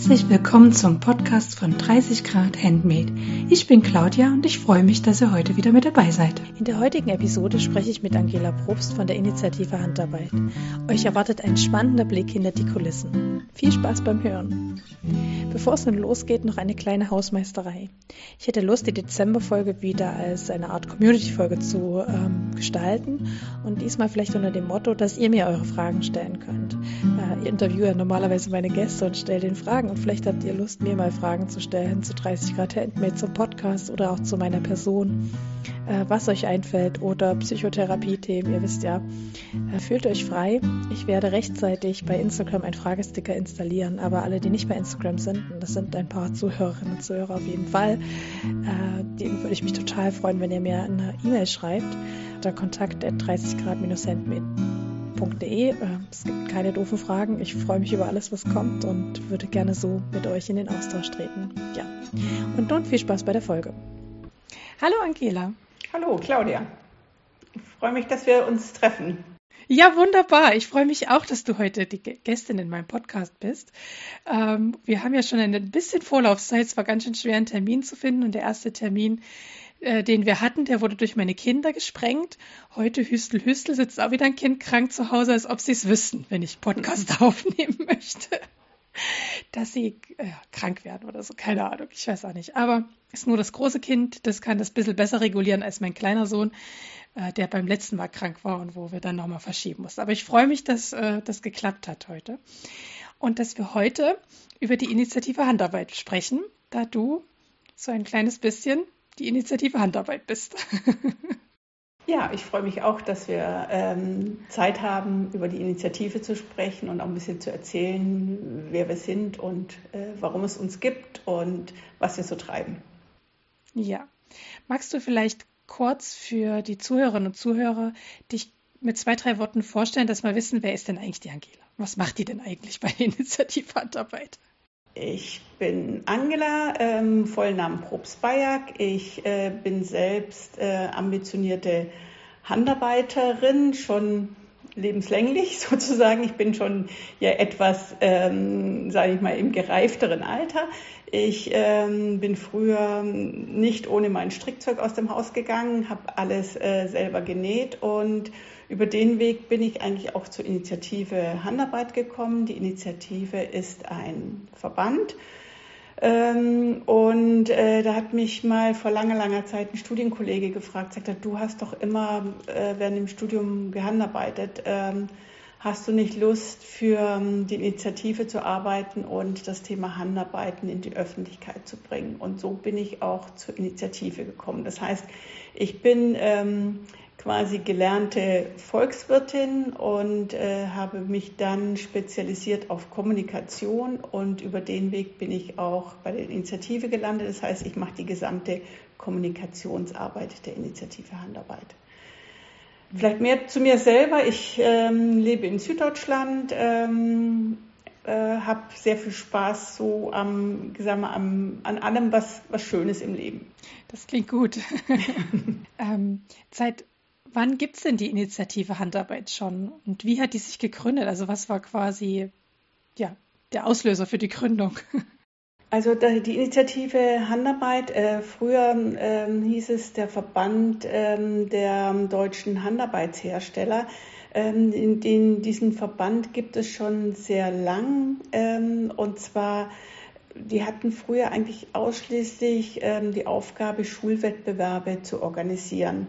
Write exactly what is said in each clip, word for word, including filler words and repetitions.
Herzlich willkommen zum Podcast von dreißig Grad Handmade. Ich bin Claudia und ich freue mich, dass ihr heute wieder mit dabei seid. In der heutigen Episode spreche ich mit Angela Probst von der Initiative Handarbeit. Euch erwartet ein spannender Blick hinter die Kulissen. Viel Spaß beim Hören. Bevor es nun losgeht, noch eine kleine Hausmeisterei. Ich hätte Lust, die Dezemberfolge wieder als eine Art Community-Folge zu ähm, gestalten und diesmal vielleicht unter dem Motto, dass ihr mir eure Fragen stellen könnt. Äh, ich interviewe ja normalerweise meine Gäste und stelle den Fragen und vielleicht habt ihr Lust, mir mal Fragen zu stellen zu dreißig Grad Handmade, zum Podcast oder auch zu meiner Person, äh, was euch einfällt oder Psychotherapie-Themen, ihr wisst ja. Äh, fühlt euch frei. Ich werde rechtzeitig bei Instagram einen Fragesticker installieren, aber alle, die nicht bei Instagram sind, und das sind ein paar Zuhörerinnen und Zuhörer auf jeden Fall, äh, denen würde ich mich total freuen, wenn ihr mir eine E-Mail schreibt, unter kontakt at dreißig grad handmade punkt de. Es gibt keine doofen Fragen. Ich freue mich über alles, was kommt und würde gerne so mit euch in den Austausch treten. Ja. Und nun viel Spaß bei der Folge. Hallo Angela. Hallo Claudia. Ich freue mich, dass wir uns treffen. Ja, wunderbar. Ich freue mich auch, dass du heute die Gästin in meinem Podcast bist. Ähm, wir haben ja schon ein bisschen Vorlaufzeit. Es war ganz schön schwer, einen Termin zu finden. Und der erste Termin, äh, den wir hatten, der wurde durch meine Kinder gesprengt. Heute Hüstel, Hüstel, sitzt auch wieder ein Kind krank zu Hause, als ob sie es wüssten, wenn ich Podcast aufnehmen möchte. Dass sie äh, krank werden oder so. Keine Ahnung, ich weiß auch nicht. Aber ist nur das große Kind, das kann das ein bisschen besser regulieren als mein kleiner Sohn, der beim letzten Mal krank war und wo wir dann nochmal verschieben mussten. Aber ich freue mich, dass äh, das geklappt hat heute und dass wir heute über die Initiative Handarbeit sprechen, da du so ein kleines bisschen die Initiative Handarbeit bist. Ja, ich freue mich auch, dass wir ähm, Zeit haben, über die Initiative zu sprechen und auch ein bisschen zu erzählen, wer wir sind und äh, warum es uns gibt und was wir so treiben. Ja, magst du vielleicht kurz für die Zuhörerinnen und Zuhörer dich mit zwei, drei Worten vorstellen, dass wir wissen, wer ist denn eigentlich die Angela? Was macht die denn eigentlich bei der Initiative Handarbeit? Ich bin Angela, ähm, Vollnamen Probst-Bajak. Ich äh, bin selbst äh, ambitionierte Handarbeiterin, schon lebenslänglich sozusagen. Ich bin schon ja etwas, ähm, sage ich mal, im gereifteren Alter. Ich ähm, bin früher nicht ohne mein Strickzeug aus dem Haus gegangen, habe alles äh, selber genäht und über den Weg bin ich eigentlich auch zur Initiative Handarbeit gekommen. Die Initiative ist ein Verband ähm, und äh, da hat mich mal vor langer, langer Zeit ein Studienkollege gefragt, sagte, du hast doch immer äh, während dem Studium gehandarbeitet, ähm, hast du nicht Lust, für die Initiative zu arbeiten und das Thema Handarbeiten in die Öffentlichkeit zu bringen? Und so bin ich auch zur Initiative gekommen. Das heißt, ich bin ähm, quasi gelernte Volkswirtin und äh, habe mich dann spezialisiert auf Kommunikation und über den Weg bin ich auch bei der Initiative gelandet. Das heißt, ich mache die gesamte Kommunikationsarbeit der Initiative Handarbeit. Vielleicht mehr zu mir selber. Ich ähm, lebe in Süddeutschland, ähm, äh, habe sehr viel Spaß so am, sagen wir, am, an allem, was, was Schönes im Leben. Das klingt gut. ähm, seit wann gibt es denn die Initiative Handarbeit schon und wie hat die sich gegründet? Also was war quasi ja, der Auslöser für die Gründung? Also die Initiative Handarbeit, äh, früher ähm, hieß es der Verband ähm, der deutschen Handarbeitshersteller. Ähm, in den, diesen Verband gibt es schon sehr lang ähm, und zwar, die hatten früher eigentlich ausschließlich ähm, die Aufgabe, Schulwettbewerbe zu organisieren.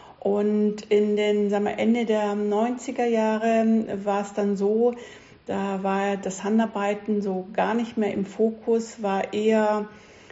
Und in den, sagen wir, Ende der neunziger Jahre war es dann so, da war das Handarbeiten so gar nicht mehr im Fokus, war eher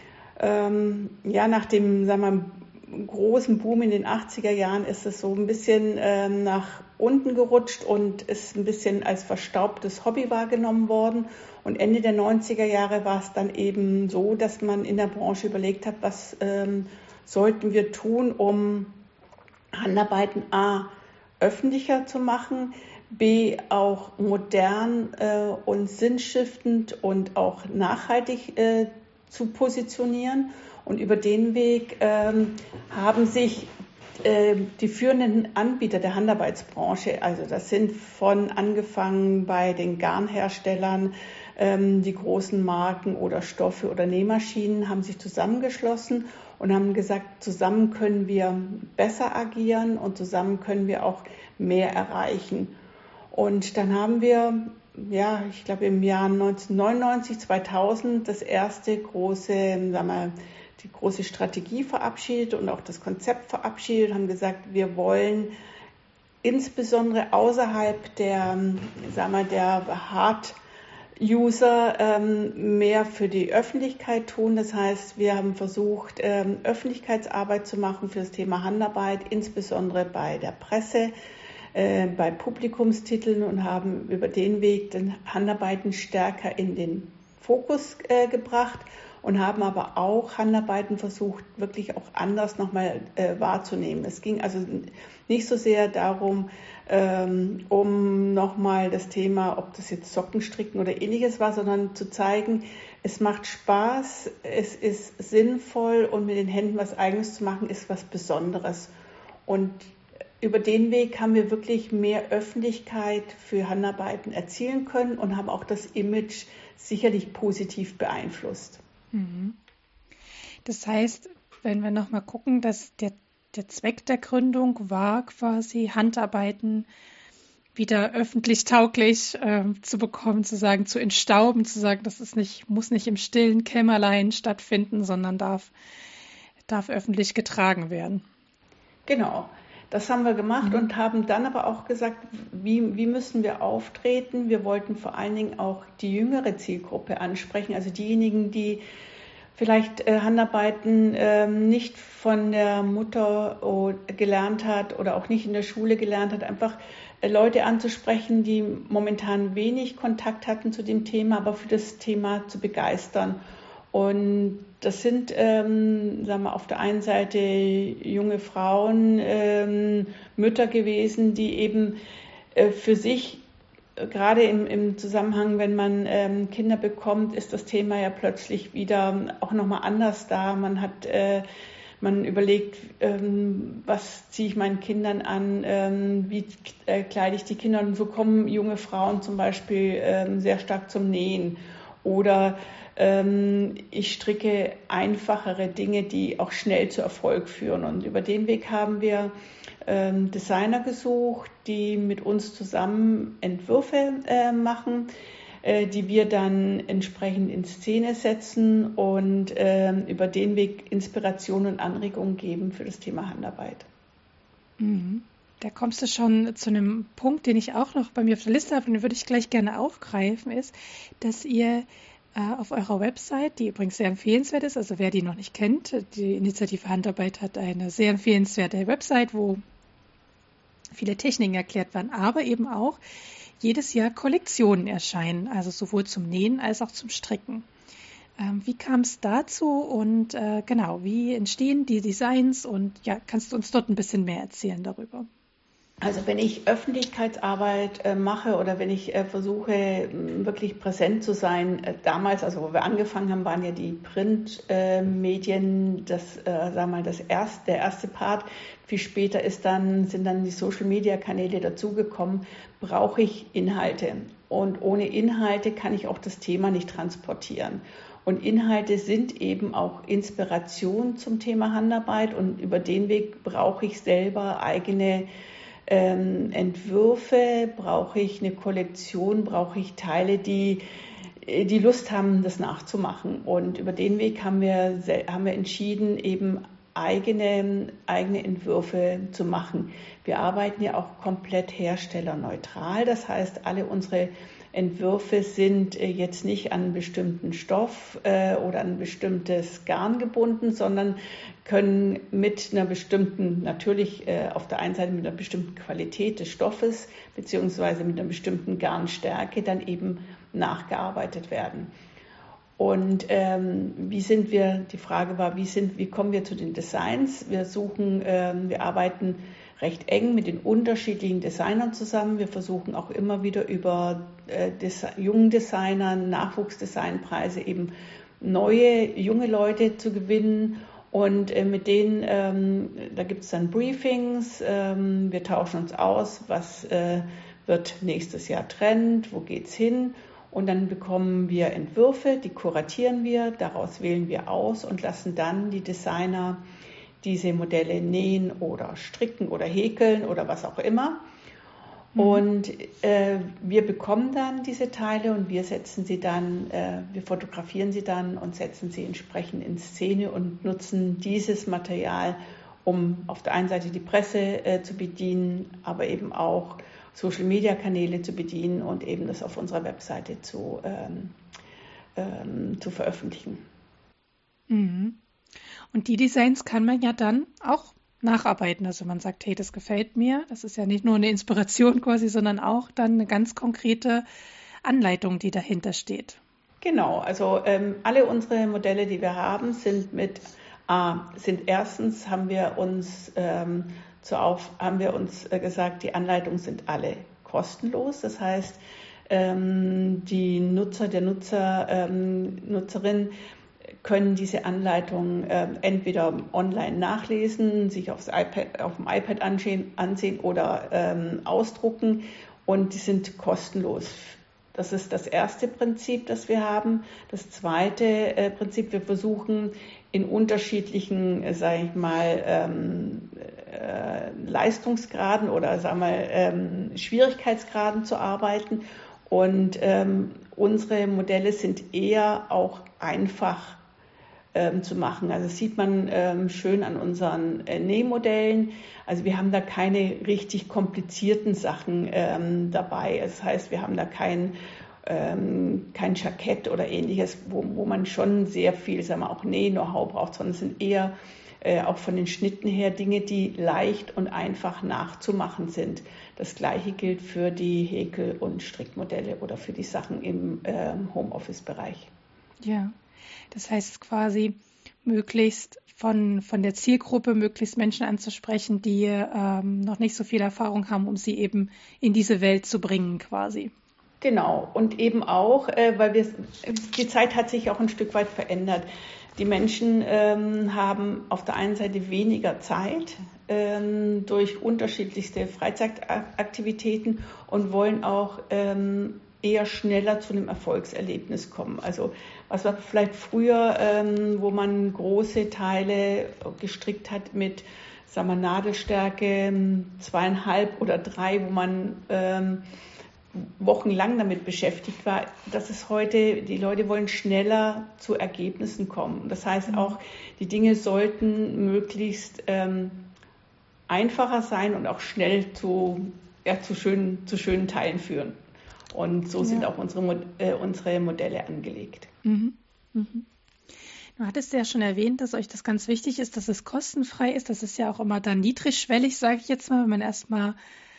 ähm, ja nach dem, sagen wir, großen Boom in den achtziger Jahren ist es so ein bisschen ähm, nach unten gerutscht und ist ein bisschen als verstaubtes Hobby wahrgenommen worden. Und Ende der neunziger Jahre war es dann eben so, dass man in der Branche überlegt hat, was ähm, sollten wir tun, um Handarbeiten A öffentlicher zu machen, B auch modern äh, und sinnstiftend und auch nachhaltig äh, zu positionieren. Und über den Weg ähm, haben sich äh, die führenden Anbieter der Handarbeitsbranche, also das sind von angefangen bei den Garnherstellern, Ähm, die großen Marken oder Stoffe oder Nähmaschinen haben sich zusammengeschlossen und haben gesagt, zusammen können wir besser agieren und zusammen können wir auch mehr erreichen. Und dann haben wir, ja, ich glaube im Jahr neunzehnhundertneunundneunzig, zweitausend das erste große, sagen wir, die große Strategie verabschiedet und auch das Konzept verabschiedet, haben gesagt, wir wollen insbesondere außerhalb der, sagen wir, der Hard User ähm, mehr für die Öffentlichkeit tun. Das heißt, wir haben versucht, ähm, Öffentlichkeitsarbeit zu machen für das Thema Handarbeit, insbesondere bei der Presse, äh, bei Publikumstiteln und haben über den Weg den Handarbeiten stärker in den Fokus äh, gebracht und haben aber auch Handarbeiten versucht, wirklich auch anders nochmal äh, wahrzunehmen. Es ging also nicht so sehr darum, ähm, um nochmal das Thema, ob das jetzt Sockenstricken oder ähnliches war, sondern zu zeigen, es macht Spaß, es ist sinnvoll und mit den Händen was Eigenes zu machen, ist was Besonderes. Und über den Weg haben wir wirklich mehr Öffentlichkeit für Handarbeiten erzielen können und haben auch das Image sicherlich positiv beeinflusst. Das heißt, wenn wir nochmal gucken, dass der, der Zweck der Gründung war, quasi Handarbeiten wieder öffentlich tauglich äh, zu bekommen, zu sagen, zu entstauben, zu sagen, das ist nicht, muss nicht im stillen Kämmerlein stattfinden, sondern darf, darf öffentlich getragen werden. Genau. Das haben wir gemacht mhm. und haben dann aber auch gesagt, wie, wie müssen wir auftreten? Wir wollten vor allen Dingen auch die jüngere Zielgruppe ansprechen, also diejenigen, die vielleicht äh, Handarbeiten äh, nicht von der Mutter oh, gelernt hat oder auch nicht in der Schule gelernt hat, einfach äh, Leute anzusprechen, die momentan wenig Kontakt hatten zu dem Thema, aber für das Thema zu begeistern. Und das sind, ähm, sagen wir, auf der einen Seite junge Frauen, ähm, Mütter gewesen, die eben äh, für sich, äh, gerade im, im Zusammenhang, wenn man ähm, Kinder bekommt, ist das Thema ja plötzlich wieder auch nochmal anders da. Man hat, äh, man überlegt, ähm, was ziehe ich meinen Kindern an, ähm, wie äh, kleide ich die Kinder. Und so kommen junge Frauen zum Beispiel ähm, sehr stark zum Nähen. Oder ich stricke einfachere Dinge, die auch schnell zu Erfolg führen. Und über den Weg haben wir ähm, Designer gesucht, die mit uns zusammen Entwürfe äh, machen, äh, die wir dann entsprechend in Szene setzen und äh, über den Weg Inspiration und Anregungen geben für das Thema Handarbeit. Mhm. Da kommst du schon zu einem Punkt, den ich auch noch bei mir auf der Liste habe, und den würde ich gleich gerne aufgreifen, ist, dass ihr auf eurer Website, die übrigens sehr empfehlenswert ist, also wer die noch nicht kennt, die Initiative Handarbeit hat eine sehr empfehlenswerte Website, wo viele Techniken erklärt werden, aber eben auch jedes Jahr Kollektionen erscheinen, also sowohl zum Nähen als auch zum Stricken. Ähm, wie kam es dazu und äh, genau, wie entstehen die Designs und ja, kannst du uns dort ein bisschen mehr erzählen darüber? Also wenn ich Öffentlichkeitsarbeit äh, mache oder wenn ich äh, versuche, m, wirklich präsent zu sein, äh, damals, also wo wir angefangen haben, waren ja die Printmedien, äh, das, äh, sagen wir mal, das erste, der erste Part. Viel später ist dann, sind dann die Social-Media-Kanäle dazugekommen, brauche ich Inhalte. Und ohne Inhalte kann ich auch das Thema nicht transportieren. Und Inhalte sind eben auch Inspiration zum Thema Handarbeit und über den Weg brauche ich selber eigene Ähm, Entwürfe, brauche ich eine Kollektion, brauche ich Teile, die die Lust haben, das nachzumachen. Und über den Weg haben wir, haben wir entschieden, eben eigene, eigene Entwürfe zu machen. Wir arbeiten ja auch komplett herstellerneutral. Das heißt, alle unsere Entwürfe sind jetzt nicht an einen bestimmten Stoff äh, oder an ein bestimmtes Garn gebunden, sondern können mit einer bestimmten, natürlich äh, auf der einen Seite mit einer bestimmten Qualität des Stoffes beziehungsweise mit einer bestimmten Garnstärke dann eben nachgearbeitet werden. Und ähm, wie sind wir, die Frage war, wie sind, wie kommen wir zu den Designs? Wir suchen, ähm, wir arbeiten recht eng mit den unterschiedlichen Designern zusammen. Wir versuchen auch immer wieder über äh, Desi- jungen Designern, Nachwuchsdesignpreise eben neue, junge Leute zu gewinnen. Und äh, mit denen, ähm, da gibt es dann Briefings, ähm, wir tauschen uns aus, was äh, wird nächstes Jahr Trend, wo geht's hin? Und dann bekommen wir Entwürfe, die kuratieren wir, daraus wählen wir aus und lassen dann die Designer diese Modelle nähen oder stricken oder häkeln oder was auch immer. Mhm. Und äh, wir bekommen dann diese Teile und wir setzen sie dann, äh, wir fotografieren sie dann und setzen sie entsprechend in Szene und nutzen dieses Material, um auf der einen Seite die Presse äh, zu bedienen, aber eben auch Social-Media-Kanäle zu bedienen und eben das auf unserer Webseite zu, ähm, ähm, zu veröffentlichen. Mhm. Und die Designs kann man ja dann auch nacharbeiten. Also man sagt, hey, das gefällt mir. Das ist ja nicht nur eine Inspiration quasi, sondern auch dann eine ganz konkrete Anleitung, die dahinter steht. Genau, also ähm, alle unsere Modelle, die wir haben, sind mit, äh, sind erstens haben wir uns ähm, Zur Auf haben wir uns gesagt, die Anleitungen sind alle kostenlos. Das heißt, ähm, die Nutzer, der Nutzer, ähm, Nutzerin können diese Anleitungen äh, entweder online nachlesen, sich aufs iPad, auf dem iPad ansehen, ansehen oder ähm, ausdrucken und die sind kostenlos. Das ist das erste Prinzip, das wir haben. Das zweite äh, Prinzip, wir versuchen in unterschiedlichen, äh, sage ich mal, ähm, äh, Leistungsgraden oder sagen wir ähm, Schwierigkeitsgraden zu arbeiten. Und ähm, unsere Modelle sind eher auch einfach ähm, zu machen. Also das sieht man ähm, schön an unseren äh, Nähmodellen. Also wir haben da keine richtig komplizierten Sachen ähm, dabei. Das heißt, wir haben da kein ähm, kein Jackett oder ähnliches, wo, wo man schon sehr viel, sagen wir, auch Näh-Know-how braucht, sondern es sind eher äh, auch von den Schnitten her Dinge, die leicht und einfach nachzumachen sind. Das Gleiche gilt für die Häkel- und Strickmodelle oder für die Sachen im äh, Homeoffice-Bereich. Ja, das heißt quasi möglichst von, von der Zielgruppe möglichst Menschen anzusprechen, die ähm, noch nicht so viel Erfahrung haben, um sie eben in diese Welt zu bringen quasi. Genau, und eben auch, äh, weil wir, die Zeit hat sich auch ein Stück weit verändert. Die Menschen ähm, haben auf der einen Seite weniger Zeit ähm, durch unterschiedlichste Freizeitaktivitäten und wollen auch ähm, eher schneller zu einem Erfolgserlebnis kommen. Also was war vielleicht früher, ähm, wo man große Teile gestrickt hat mit, sagen wir, Nadelstärke zweieinhalb oder drei, wo man ähm, wochenlang damit beschäftigt war, dass es heute, die Leute wollen schneller zu Ergebnissen kommen. Das heißt auch, die Dinge sollten möglichst ähm, einfacher sein und auch schnell zu, ja, zu, schönen, zu schönen Teilen führen. Und so sind ja auch unsere, äh, unsere Modelle angelegt. Mhm. Mhm. Du hattest ja schon erwähnt, dass euch das ganz wichtig ist, dass es kostenfrei ist. Das ist ja auch immer dann niedrigschwellig, sage ich jetzt mal, wenn man erstmal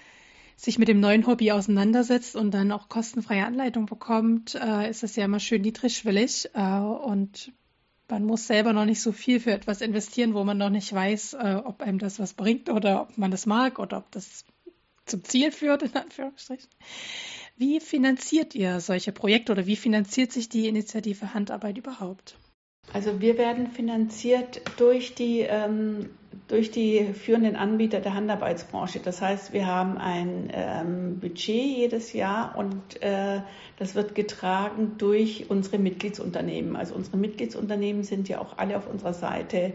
sich mit dem neuen Hobby auseinandersetzt und dann auch kostenfreie Anleitung bekommt, äh, ist das ja immer schön niedrigschwellig äh, und man muss selber noch nicht so viel für etwas investieren, wo man noch nicht weiß, äh, ob einem das was bringt oder ob man das mag oder ob das zum Ziel führt, in Anführungsstrichen. Wie finanziert ihr solche Projekte oder wie finanziert sich die Initiative Handarbeit überhaupt? Also wir werden finanziert durch die, ähm, durch die führenden Anbieter der Handarbeitsbranche. Das heißt, wir haben ein ähm, Budget jedes Jahr und äh, das wird getragen durch unsere Mitgliedsunternehmen. Also unsere Mitgliedsunternehmen sind ja auch alle auf unserer Seite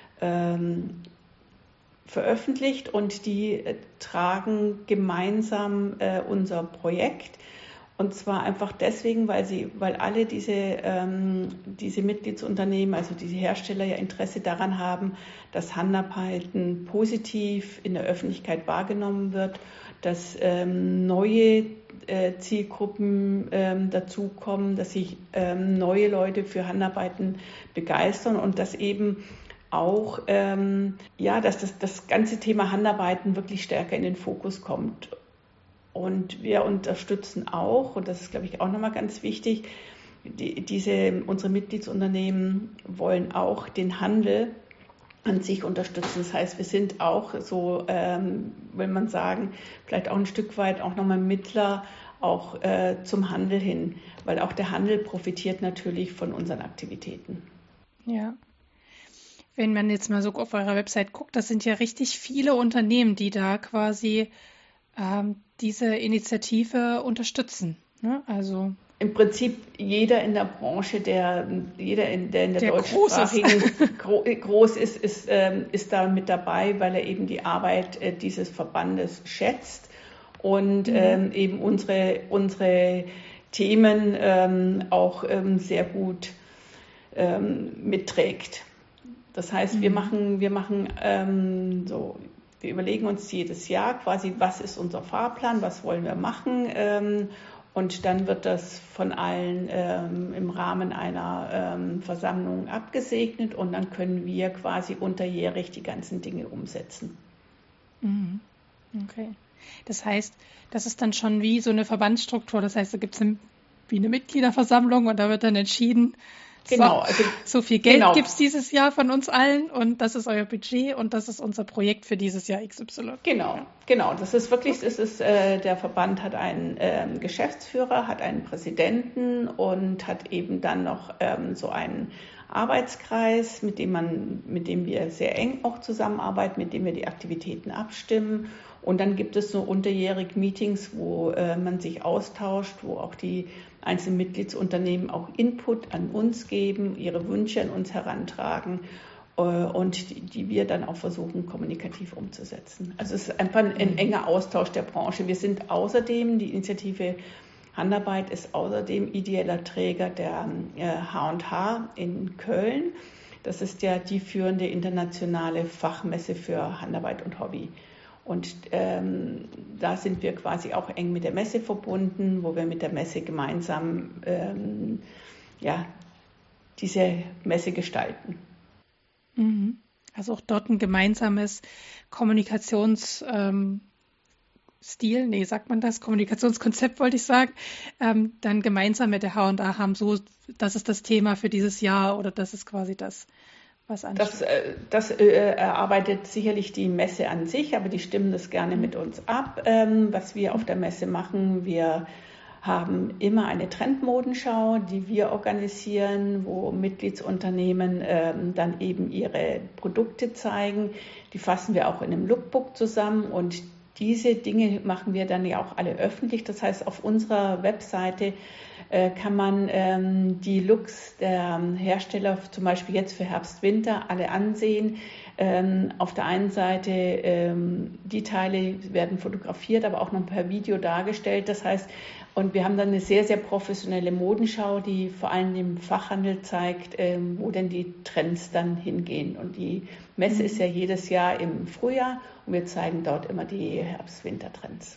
ähm, veröffentlicht und die äh, tragen gemeinsam äh, unser Projekt. Und zwar einfach deswegen, weil sie, weil alle diese, ähm, diese Mitgliedsunternehmen, also diese Hersteller ja Interesse daran haben, dass Handarbeiten positiv in der Öffentlichkeit wahrgenommen wird, dass ähm, neue äh, Zielgruppen ähm, dazukommen, dass sich ähm, neue Leute für Handarbeiten begeistern und dass eben auch, ähm, ja, dass das, das ganze Thema Handarbeiten wirklich stärker in den Fokus kommt. Und wir unterstützen auch, und das ist, glaube ich, auch nochmal ganz wichtig, die, diese, unsere Mitgliedsunternehmen wollen auch den Handel an sich unterstützen. Das heißt, wir sind auch so, ähm, will man sagen, vielleicht auch ein Stück weit auch nochmal Mittler auch äh, zum Handel hin, weil auch der Handel profitiert natürlich von unseren Aktivitäten. Ja. Wenn man jetzt mal so auf eurer Website guckt, das sind ja richtig viele Unternehmen, die da quasi ähm, diese Initiative unterstützen. Ne? Also im Prinzip jeder in der Branche, der jeder in der, in der, der deutschsprachigen groß ist, groß ist, ist, ähm, ist da mit dabei, weil er eben die Arbeit äh, dieses Verbandes schätzt und mhm. ähm, eben unsere, unsere Themen ähm, auch ähm, sehr gut ähm, mitträgt. Das heißt, mhm. wir machen, wir machen ähm, so, wir überlegen uns jedes Jahr quasi, was ist unser Fahrplan, was wollen wir machen, ähm, und dann wird das von allen ähm, im Rahmen einer ähm, Versammlung abgesegnet und dann können wir quasi unterjährig die ganzen Dinge umsetzen. Mhm. Okay. Das heißt, das ist dann schon wie so eine Verbandsstruktur. Das heißt, da gibt es eine, wie eine Mitgliederversammlung und da wird dann entschieden, Genau, so, also, so viel Geld genau. gibt es dieses Jahr von uns allen und das ist euer Budget und das ist unser Projekt für dieses Jahr X Y. Genau, ja. genau. Das ist wirklich, okay. es ist, äh, der Verband hat einen ähm, Geschäftsführer, hat einen Präsidenten und hat eben dann noch ähm, so einen Arbeitskreis, mit dem man, mit dem wir sehr eng auch zusammenarbeiten, mit dem wir die Aktivitäten abstimmen. Und dann gibt es so unterjährig Meetings, wo äh, man sich austauscht, wo auch die einzelnen Mitgliedsunternehmen auch Input an uns geben, ihre Wünsche an uns herantragen äh, und die, die wir dann auch versuchen, kommunikativ umzusetzen. Also es ist einfach ein, ein enger Austausch der Branche. Wir sind außerdem, die Initiative Handarbeit ist außerdem ideeller Träger der äh, H und H in Köln. Das ist ja die führende internationale Fachmesse für Handarbeit und Hobby. Und ähm, da sind wir quasi auch eng mit der Messe verbunden, wo wir mit der Messe gemeinsam ähm, ja, diese Messe gestalten. Mhm. Also auch dort ein gemeinsames Kommunikations ähm, Stil, nee, sagt man das, Kommunikationskonzept wollte ich sagen, ähm, dann gemeinsam mit der H und H haben, so, das ist das Thema für dieses Jahr oder das ist quasi das, was ansteht. Das, äh, das äh, erarbeitet sicherlich die Messe an sich, aber die stimmen das gerne mhm. mit uns ab, ähm, was wir auf der Messe machen. Wir haben immer eine Trendmodenschau, die wir organisieren, wo Mitgliedsunternehmen ähm, dann eben ihre Produkte zeigen. Die fassen wir auch in einem Lookbook zusammen und diese Dinge machen wir dann ja auch alle öffentlich. Das heißt, auf unserer Webseite äh, kann man ähm, die Looks der Hersteller, zum Beispiel jetzt für Herbst, Winter, alle ansehen. Ähm, auf der einen Seite, ähm, die Teile werden fotografiert, aber auch noch per Video dargestellt. Das heißt, und wir haben dann eine sehr, sehr professionelle Modenschau, die vor allem dem Fachhandel zeigt, ähm, wo denn die Trends dann hingehen. Und die Messe mhm. ist ja jedes Jahr im Frühjahr und wir zeigen dort immer die Herbst-Winter-Trends.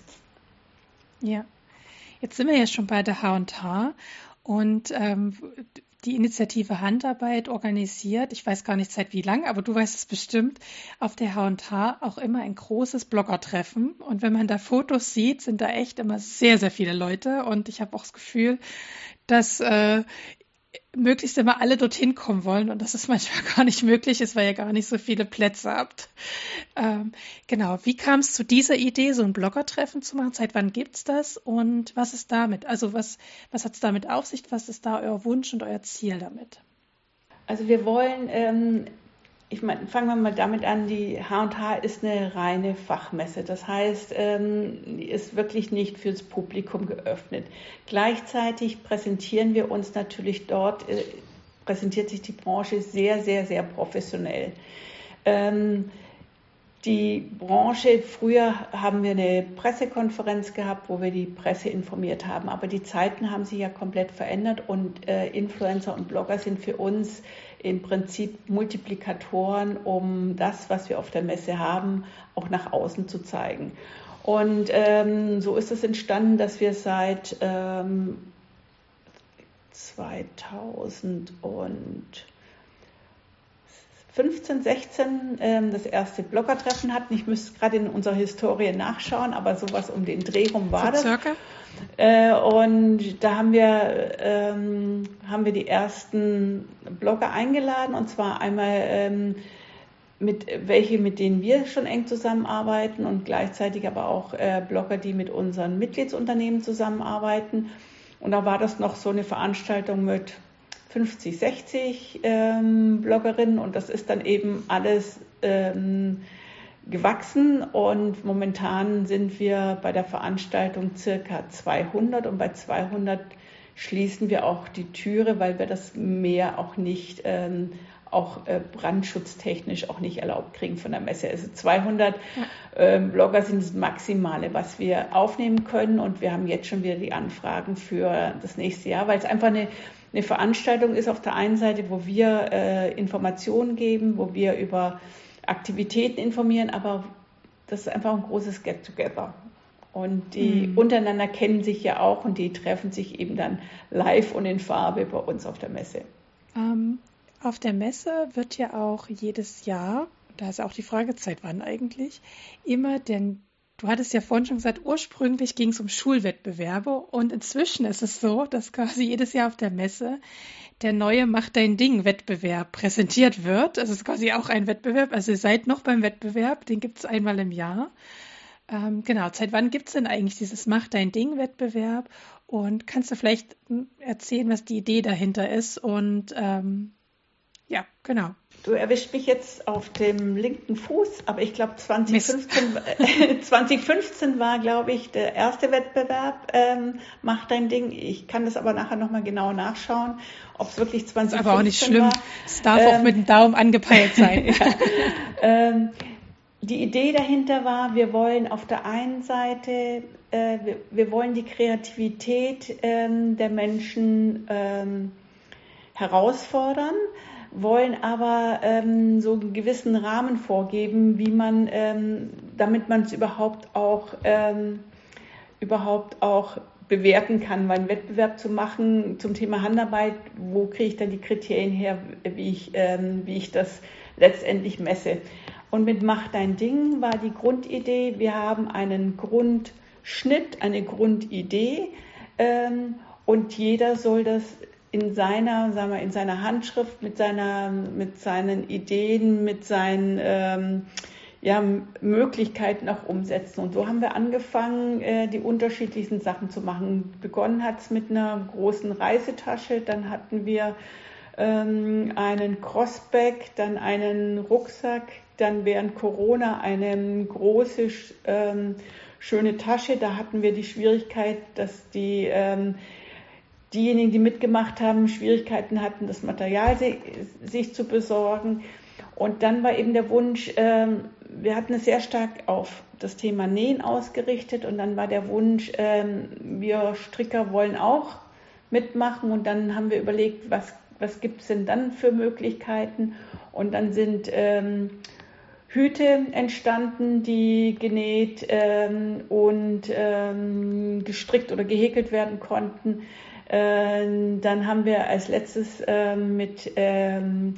Ja, jetzt sind wir ja schon bei der H und H und ähm, die Initiative Handarbeit organisiert, ich weiß gar nicht seit wie lang, aber du weißt es bestimmt, auf der H und H auch immer ein großes Bloggertreffen. Und wenn man da Fotos sieht, sind da echt immer sehr, sehr viele Leute. Und ich habe auch das Gefühl, dass äh, möglichst immer alle dorthin kommen wollen und dass es manchmal gar nicht möglich ist, weil ihr gar nicht so viele Plätze habt. Ähm, genau, wie kam es zu dieser Idee, so ein Bloggertreffen zu machen? Seit wann gibt's das und was ist damit? Also was, was hat es damit auf sich? Was ist da euer Wunsch und euer Ziel damit? Also wir wollen, ähm, ich meine, fangen wir mal damit an, die H und H ist eine reine Fachmesse. Das heißt, ähm, die ist wirklich nicht fürs Publikum geöffnet. Gleichzeitig präsentieren wir uns natürlich dort, äh, präsentiert sich die Branche sehr, sehr, sehr professionell. Ähm, die Branche, früher haben wir eine Pressekonferenz gehabt, wo wir die Presse informiert haben, aber die Zeiten haben sich ja komplett verändert und äh, Influencer und Blogger sind für uns im Prinzip Multiplikatoren, um das, was wir auf der Messe haben, auch nach außen zu zeigen. Und ähm, so ist es entstanden, dass wir seit ähm, zweitausendfünfzehn, sechzehn ähm, das erste Bloggertreffen hatten. Ich müsste gerade in unserer Historie nachschauen, aber sowas um den Dreh rum war das. Circa? Äh, und da haben wir, ähm, haben wir die ersten Blogger eingeladen, und zwar einmal ähm, mit welche, mit denen wir schon eng zusammenarbeiten und gleichzeitig aber auch äh, Blogger, die mit unseren Mitgliedsunternehmen zusammenarbeiten. Und da war das noch so eine Veranstaltung mit fünfzig, sechzig ähm, Bloggerinnen und das ist dann eben alles ähm, gewachsen und momentan sind wir bei der Veranstaltung circa zweihundert und bei zweihundert schließen wir auch die Türe, weil wir das Meer auch nicht, ähm, auch äh, brandschutztechnisch auch nicht erlaubt kriegen von der Messe. Also zweihundert ja. äh, Blogger sind das Maximale, was wir aufnehmen können, und wir haben jetzt schon wieder die Anfragen für das nächste Jahr, weil es einfach eine, eine Veranstaltung ist auf der einen Seite, wo wir äh, Informationen geben, wo wir über Aktivitäten informieren, aber das ist einfach ein großes Get-Together. Und die mhm. untereinander kennen sich ja auch, und die treffen sich eben dann live und in Farbe bei uns auf der Messe. Ähm, auf der Messe wird ja auch jedes Jahr, da ist auch die Fragezeit, wann eigentlich, immer, denn du hattest ja vorhin schon gesagt, ursprünglich ging es um Schulwettbewerbe, und inzwischen ist es so, dass quasi jedes Jahr auf der Messe der neue Mach dein Ding-Wettbewerb präsentiert wird. Das ist quasi auch ein Wettbewerb, also ihr seid noch beim Wettbewerb, den gibt es einmal im Jahr. Ähm, genau, seit wann gibt es denn eigentlich dieses Mach dein Ding-Wettbewerb? Und kannst du vielleicht erzählen, was die Idee dahinter ist? Und ähm, ja, genau. Du erwischt mich jetzt auf dem linken Fuß, aber ich glaube zwanzig fünfzehn, zwanzig fünfzehn war, glaube ich, der erste Wettbewerb, ähm, Mach dein Ding. Ich kann das aber nachher nochmal genau nachschauen, ob es wirklich zwanzig fünfzehn war. Aber auch nicht schlimm, es darf ähm, auch mit dem Daumen angepeilt sein. ja. ähm, die Idee dahinter war, wir wollen auf der einen Seite, äh, wir, wir wollen die Kreativität ähm, der Menschen ähm, herausfordern, wollen aber ähm, so einen gewissen Rahmen vorgeben, wie man, ähm, damit man es überhaupt auch, ähm, überhaupt auch bewerten kann, weil einen Wettbewerb zu machen zum Thema Handarbeit, wo kriege ich dann die Kriterien her, wie ich, ähm, wie ich das letztendlich messe. Und mit Mach dein Ding war die Grundidee, wir haben einen Grundschnitt, eine Grundidee, ähm, und jeder soll das in seiner, sagen wir, in seiner Handschrift, mit seiner, mit seinen Ideen, mit seinen ähm, ja, Möglichkeiten auch umsetzen. Und so haben wir angefangen, äh, die unterschiedlichsten Sachen zu machen. Begonnen hat es mit einer großen Reisetasche, dann hatten wir ähm, einen Crossback, dann einen Rucksack, dann während Corona eine große, ähm, schöne Tasche. Da hatten wir die Schwierigkeit, dass die ähm, diejenigen, die mitgemacht haben, Schwierigkeiten hatten, das Material sich zu besorgen. Und dann war eben der Wunsch, ähm, wir hatten es sehr stark auf das Thema Nähen ausgerichtet, und dann war der Wunsch, ähm, wir Stricker wollen auch mitmachen, und dann haben wir überlegt, was, was gibt es denn dann für Möglichkeiten, und dann sind ähm, Hüte entstanden, die genäht ähm, und ähm, gestrickt oder gehäkelt werden konnten. Äh, dann haben wir als letztes äh, mit ähm,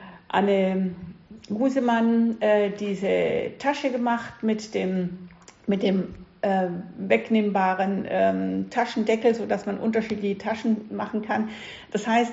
Anne Gusemann äh, diese Tasche gemacht mit dem, mit dem äh, wegnehmbaren ähm, Taschendeckel, sodass man unterschiedliche Taschen machen kann. Das heißt,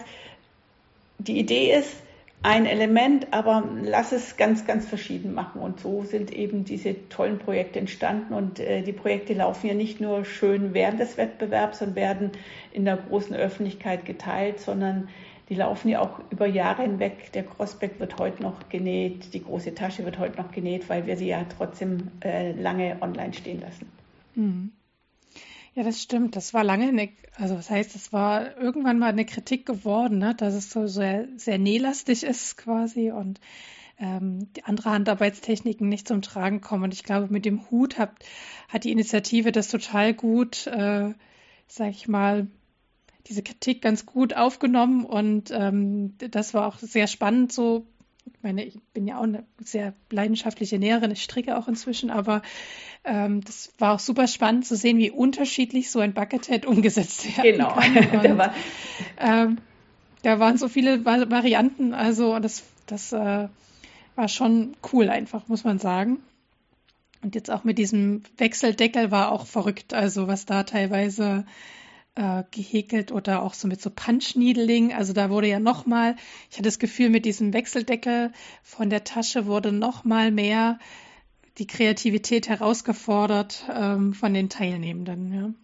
die Idee ist, ein Element, aber lass es ganz, ganz verschieden machen. Und so sind eben diese tollen Projekte entstanden. Und äh, die Projekte laufen ja nicht nur schön während des Wettbewerbs und werden in der großen Öffentlichkeit geteilt, sondern die laufen ja auch über Jahre hinweg. Der Crossback wird heute noch genäht, die große Tasche wird heute noch genäht, weil wir sie ja trotzdem äh, lange online stehen lassen. Mhm. Ja, das stimmt. Das war lange eine, also was heißt, das war irgendwann mal eine Kritik geworden, ne? Dass es so sehr, sehr nählastig ist quasi und ähm, die andere Handarbeitstechniken nicht zum Tragen kommen. Und ich glaube, mit dem Hut hat, hat die Initiative das total gut, äh, sag ich mal, diese Kritik ganz gut aufgenommen, und ähm, das war auch sehr spannend so. Ich meine, ich bin ja auch eine sehr leidenschaftliche Näherin, ich stricke auch inzwischen, aber ähm, das war auch super spannend zu sehen, wie unterschiedlich so ein Buckethead umgesetzt werden genau. kann. Und, da, war, ähm, da waren so viele Varianten, also das, das äh, war schon cool einfach, muss man sagen. Und jetzt auch mit diesem Wechseldeckel war auch verrückt, also was da teilweise äh, gehäkelt oder auch so mit so Punch-Needling. Also da wurde ja nochmal, ich hatte das Gefühl, mit diesem Wechseldeckel von der Tasche wurde nochmal mehr die Kreativität herausgefordert ähm, von den Teilnehmenden. Ja.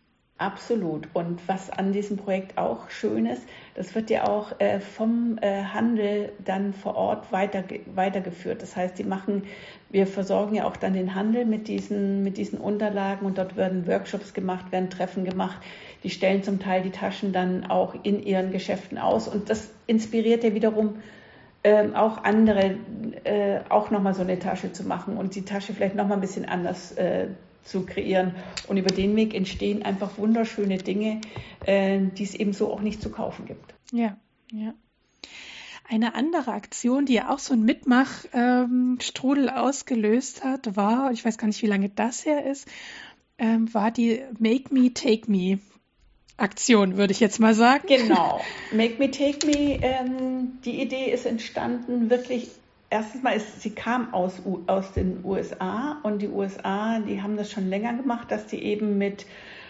Absolut. Und was an diesem Projekt auch schön ist, das wird ja auch äh, vom äh, Handel dann vor Ort weiter, weitergeführt. Das heißt, die machen, wir versorgen ja auch dann den Handel mit diesen, mit diesen Unterlagen und dort werden Workshops gemacht, werden Treffen gemacht. Die stellen zum Teil die Taschen dann auch in ihren Geschäften aus und das inspiriert ja wiederum ähm, auch andere, äh, auch nochmal so eine Tasche zu machen und die Tasche vielleicht nochmal ein bisschen anders äh, zu kreieren. Und über den Weg entstehen einfach wunderschöne Dinge, äh, die es eben so auch nicht zu kaufen gibt. Ja, ja. Eine andere Aktion, die ja auch so ein Mitmachstrudel ähm, ausgelöst hat, war, ich weiß gar nicht, wie lange das her ist, ähm, war die Make Me, Take Me Aktion, würde ich jetzt mal sagen. Genau. Make Me, Take Me, ähm, die Idee ist entstanden wirklich. Erstens mal, ist, sie kam aus, aus den U S A und die U S A, die haben das schon länger gemacht, dass die eben mit,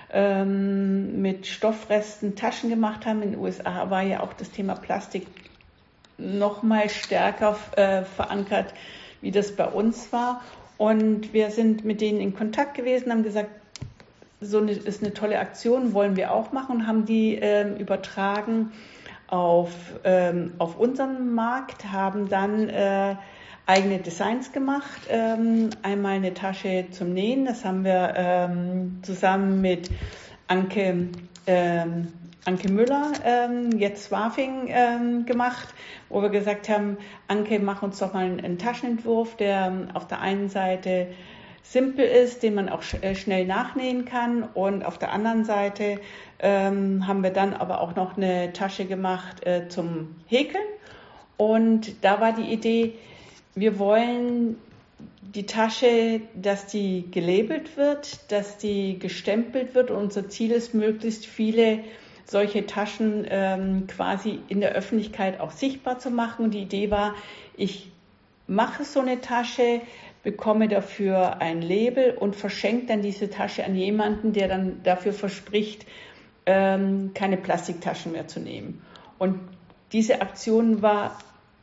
ähm, mit Stoffresten Taschen gemacht haben. In den U S A war ja auch das Thema Plastik noch mal stärker äh, verankert, wie das bei uns war. Und wir sind mit denen in Kontakt gewesen, haben gesagt, so eine, ist eine tolle Aktion, wollen wir auch machen und haben die ähm, übertragen auf, ähm, auf unseren Markt, haben dann äh, eigene Designs gemacht. Ähm, einmal eine Tasche zum Nähen, das haben wir ähm, zusammen mit Anke, ähm, Anke Müller, ähm, jetzt Swafing, ähm, gemacht, wo wir gesagt haben, Anke, mach uns doch mal einen, einen Taschenentwurf, der ähm, auf der einen Seite simpel ist, den man auch sch- äh, schnell nachnähen kann und auf der anderen Seite ähm, haben wir dann aber auch noch eine Tasche gemacht äh, zum Häkeln und da war die Idee, wir wollen die Tasche, dass die gelabelt wird, dass die gestempelt wird und unser Ziel ist, möglichst viele solche Taschen ähm, quasi in der Öffentlichkeit auch sichtbar zu machen. Und die Idee war, ich mache so eine Tasche, bekomme dafür ein Label und verschenke dann diese Tasche an jemanden, der dann dafür verspricht, ähm, keine Plastiktaschen mehr zu nehmen. Und diese Aktion war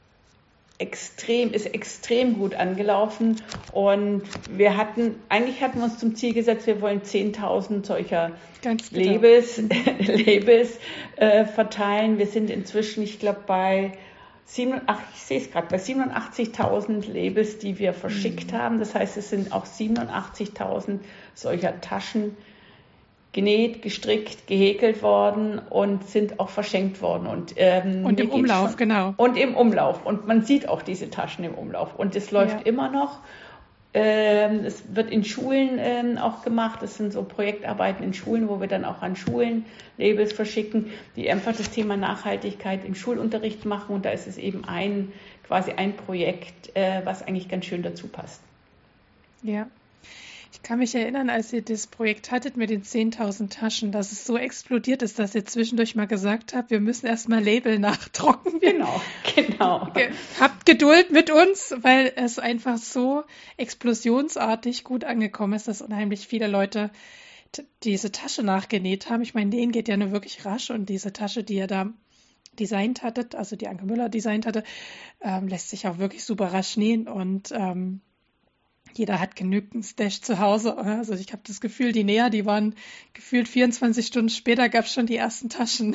extrem, ist extrem gut angelaufen und wir hatten, eigentlich hatten wir uns zum Ziel gesetzt, wir wollen zehntausend solcher Ganz genau. Labels, Labels äh, verteilen. Wir sind inzwischen, ich glaube, bei siebenundachtzig, ich sehe es gerade, bei siebenundachtzigtausend Labels, die wir verschickt mhm. haben. Das heißt, es sind auch siebenundachtzigtausend solcher Taschen genäht, gestrickt, gehäkelt worden und sind auch verschenkt worden. Und, ähm, und im Umlauf, schon, genau. Und im Umlauf. Und man sieht auch diese Taschen im Umlauf. Und es läuft ja. immer noch. Ähm, es wird in Schulen ähm, auch gemacht. Es sind so Projektarbeiten in Schulen, wo wir dann auch an Schulen Labels verschicken, die einfach das Thema Nachhaltigkeit im Schulunterricht machen. Und da ist es eben ein, quasi ein Projekt, äh, was eigentlich ganz schön dazu passt. Ja. Ich kann mich erinnern, als ihr das Projekt hattet mit den zehntausend Taschen, dass es so explodiert ist, dass ihr zwischendurch mal gesagt habt, wir müssen erstmal Label nachdrucken. Genau, genau. Habt Geduld mit uns, weil es einfach so explosionsartig gut angekommen ist, dass unheimlich viele Leute t- diese Tasche nachgenäht haben. Ich meine, denen geht ja nur wirklich rasch und diese Tasche, die ihr da designt hattet, also die Anke Müller designt hatte, ähm, lässt sich auch wirklich super rasch nähen und ähm, jeder hat genügend Stash zu Hause. Also ich habe das Gefühl, die Näher, die waren gefühlt vierundzwanzig Stunden später, gab es schon die ersten Taschen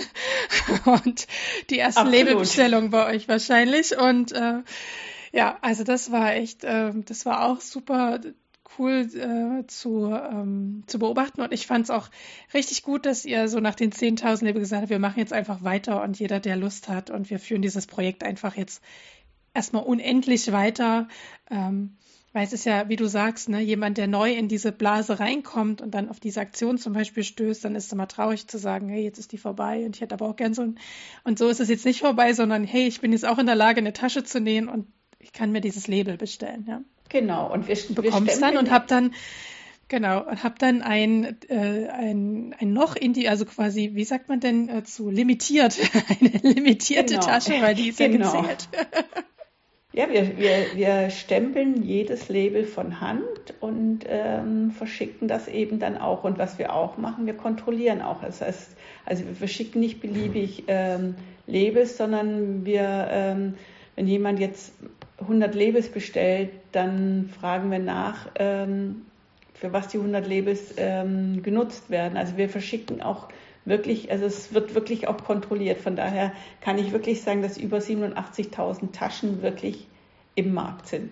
und die ersten Labelbestellungen bei euch wahrscheinlich. Und äh, ja, also das war echt, äh, das war auch super cool äh, zu, ähm, zu beobachten. Und ich fand es auch richtig gut, dass ihr so nach den zehntausend Label gesagt habt, wir machen jetzt einfach weiter und jeder, der Lust hat und wir führen dieses Projekt einfach jetzt erstmal unendlich weiter. Ähm, Weil es ist ja, wie du sagst, ne, jemand, der neu in diese Blase reinkommt und dann auf diese Aktion zum Beispiel stößt, dann ist es immer traurig zu sagen, hey, jetzt ist die vorbei und ich hätte aber auch gern so ein, und so ist es jetzt nicht vorbei, sondern hey, ich bin jetzt auch in der Lage, eine Tasche zu nähen und ich kann mir dieses Label bestellen, ja. Genau, und wir, wir bekommst dann und hab dann, genau, und hab dann ein, äh, ein, ein noch in die, also quasi, wie sagt man denn, äh, zu limitiert, eine limitierte genau. Tasche, weil die ist genau. ja gezählt. Ja, wir, wir, wir stempeln jedes Label von Hand und ähm, verschicken das eben dann auch. Und was wir auch machen, wir kontrollieren auch. Das heißt, also wir verschicken nicht beliebig ähm, Labels, sondern wir, ähm, wenn jemand jetzt hundert Labels bestellt, dann fragen wir nach, ähm, für was die hundert Labels ähm, genutzt werden. Also wir verschicken auch wirklich, also es wird wirklich auch kontrolliert. Von daher kann ich wirklich sagen, dass über siebenundachtzigtausend Taschen wirklich im Markt sind.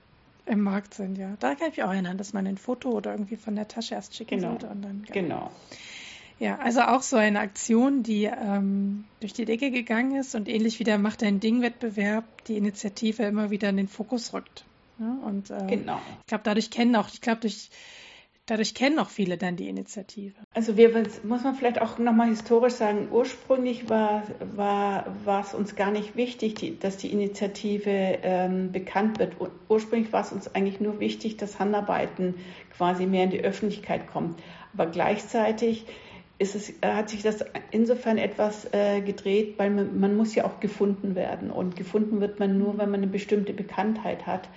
Im Markt sind, ja. Da kann ich mich auch erinnern, dass man ein Foto oder irgendwie von der Tasche erst schicken Genau. sollte. Und dann, ja. Genau. Ja, also auch so eine Aktion, die ähm, durch die Decke gegangen ist und ähnlich wie der Mach dein Ding-Wettbewerb die Initiative immer wieder in den Fokus rückt. Ja, und äh, Genau. ich glaube, dadurch kennen auch, ich glaube, durch, dadurch kennen auch viele dann die Initiative. Also wir, muss man vielleicht auch nochmal historisch sagen, ursprünglich war, war, war es uns gar nicht wichtig, die, dass die Initiative ähm, bekannt wird. Ursprünglich war es uns eigentlich nur wichtig, dass Handarbeiten quasi mehr in die Öffentlichkeit kommt. Aber gleichzeitig ist es, hat sich das insofern etwas äh, gedreht, weil man, man muss ja auch gefunden werden. Und gefunden wird man nur, wenn man eine bestimmte Bekanntheit hat.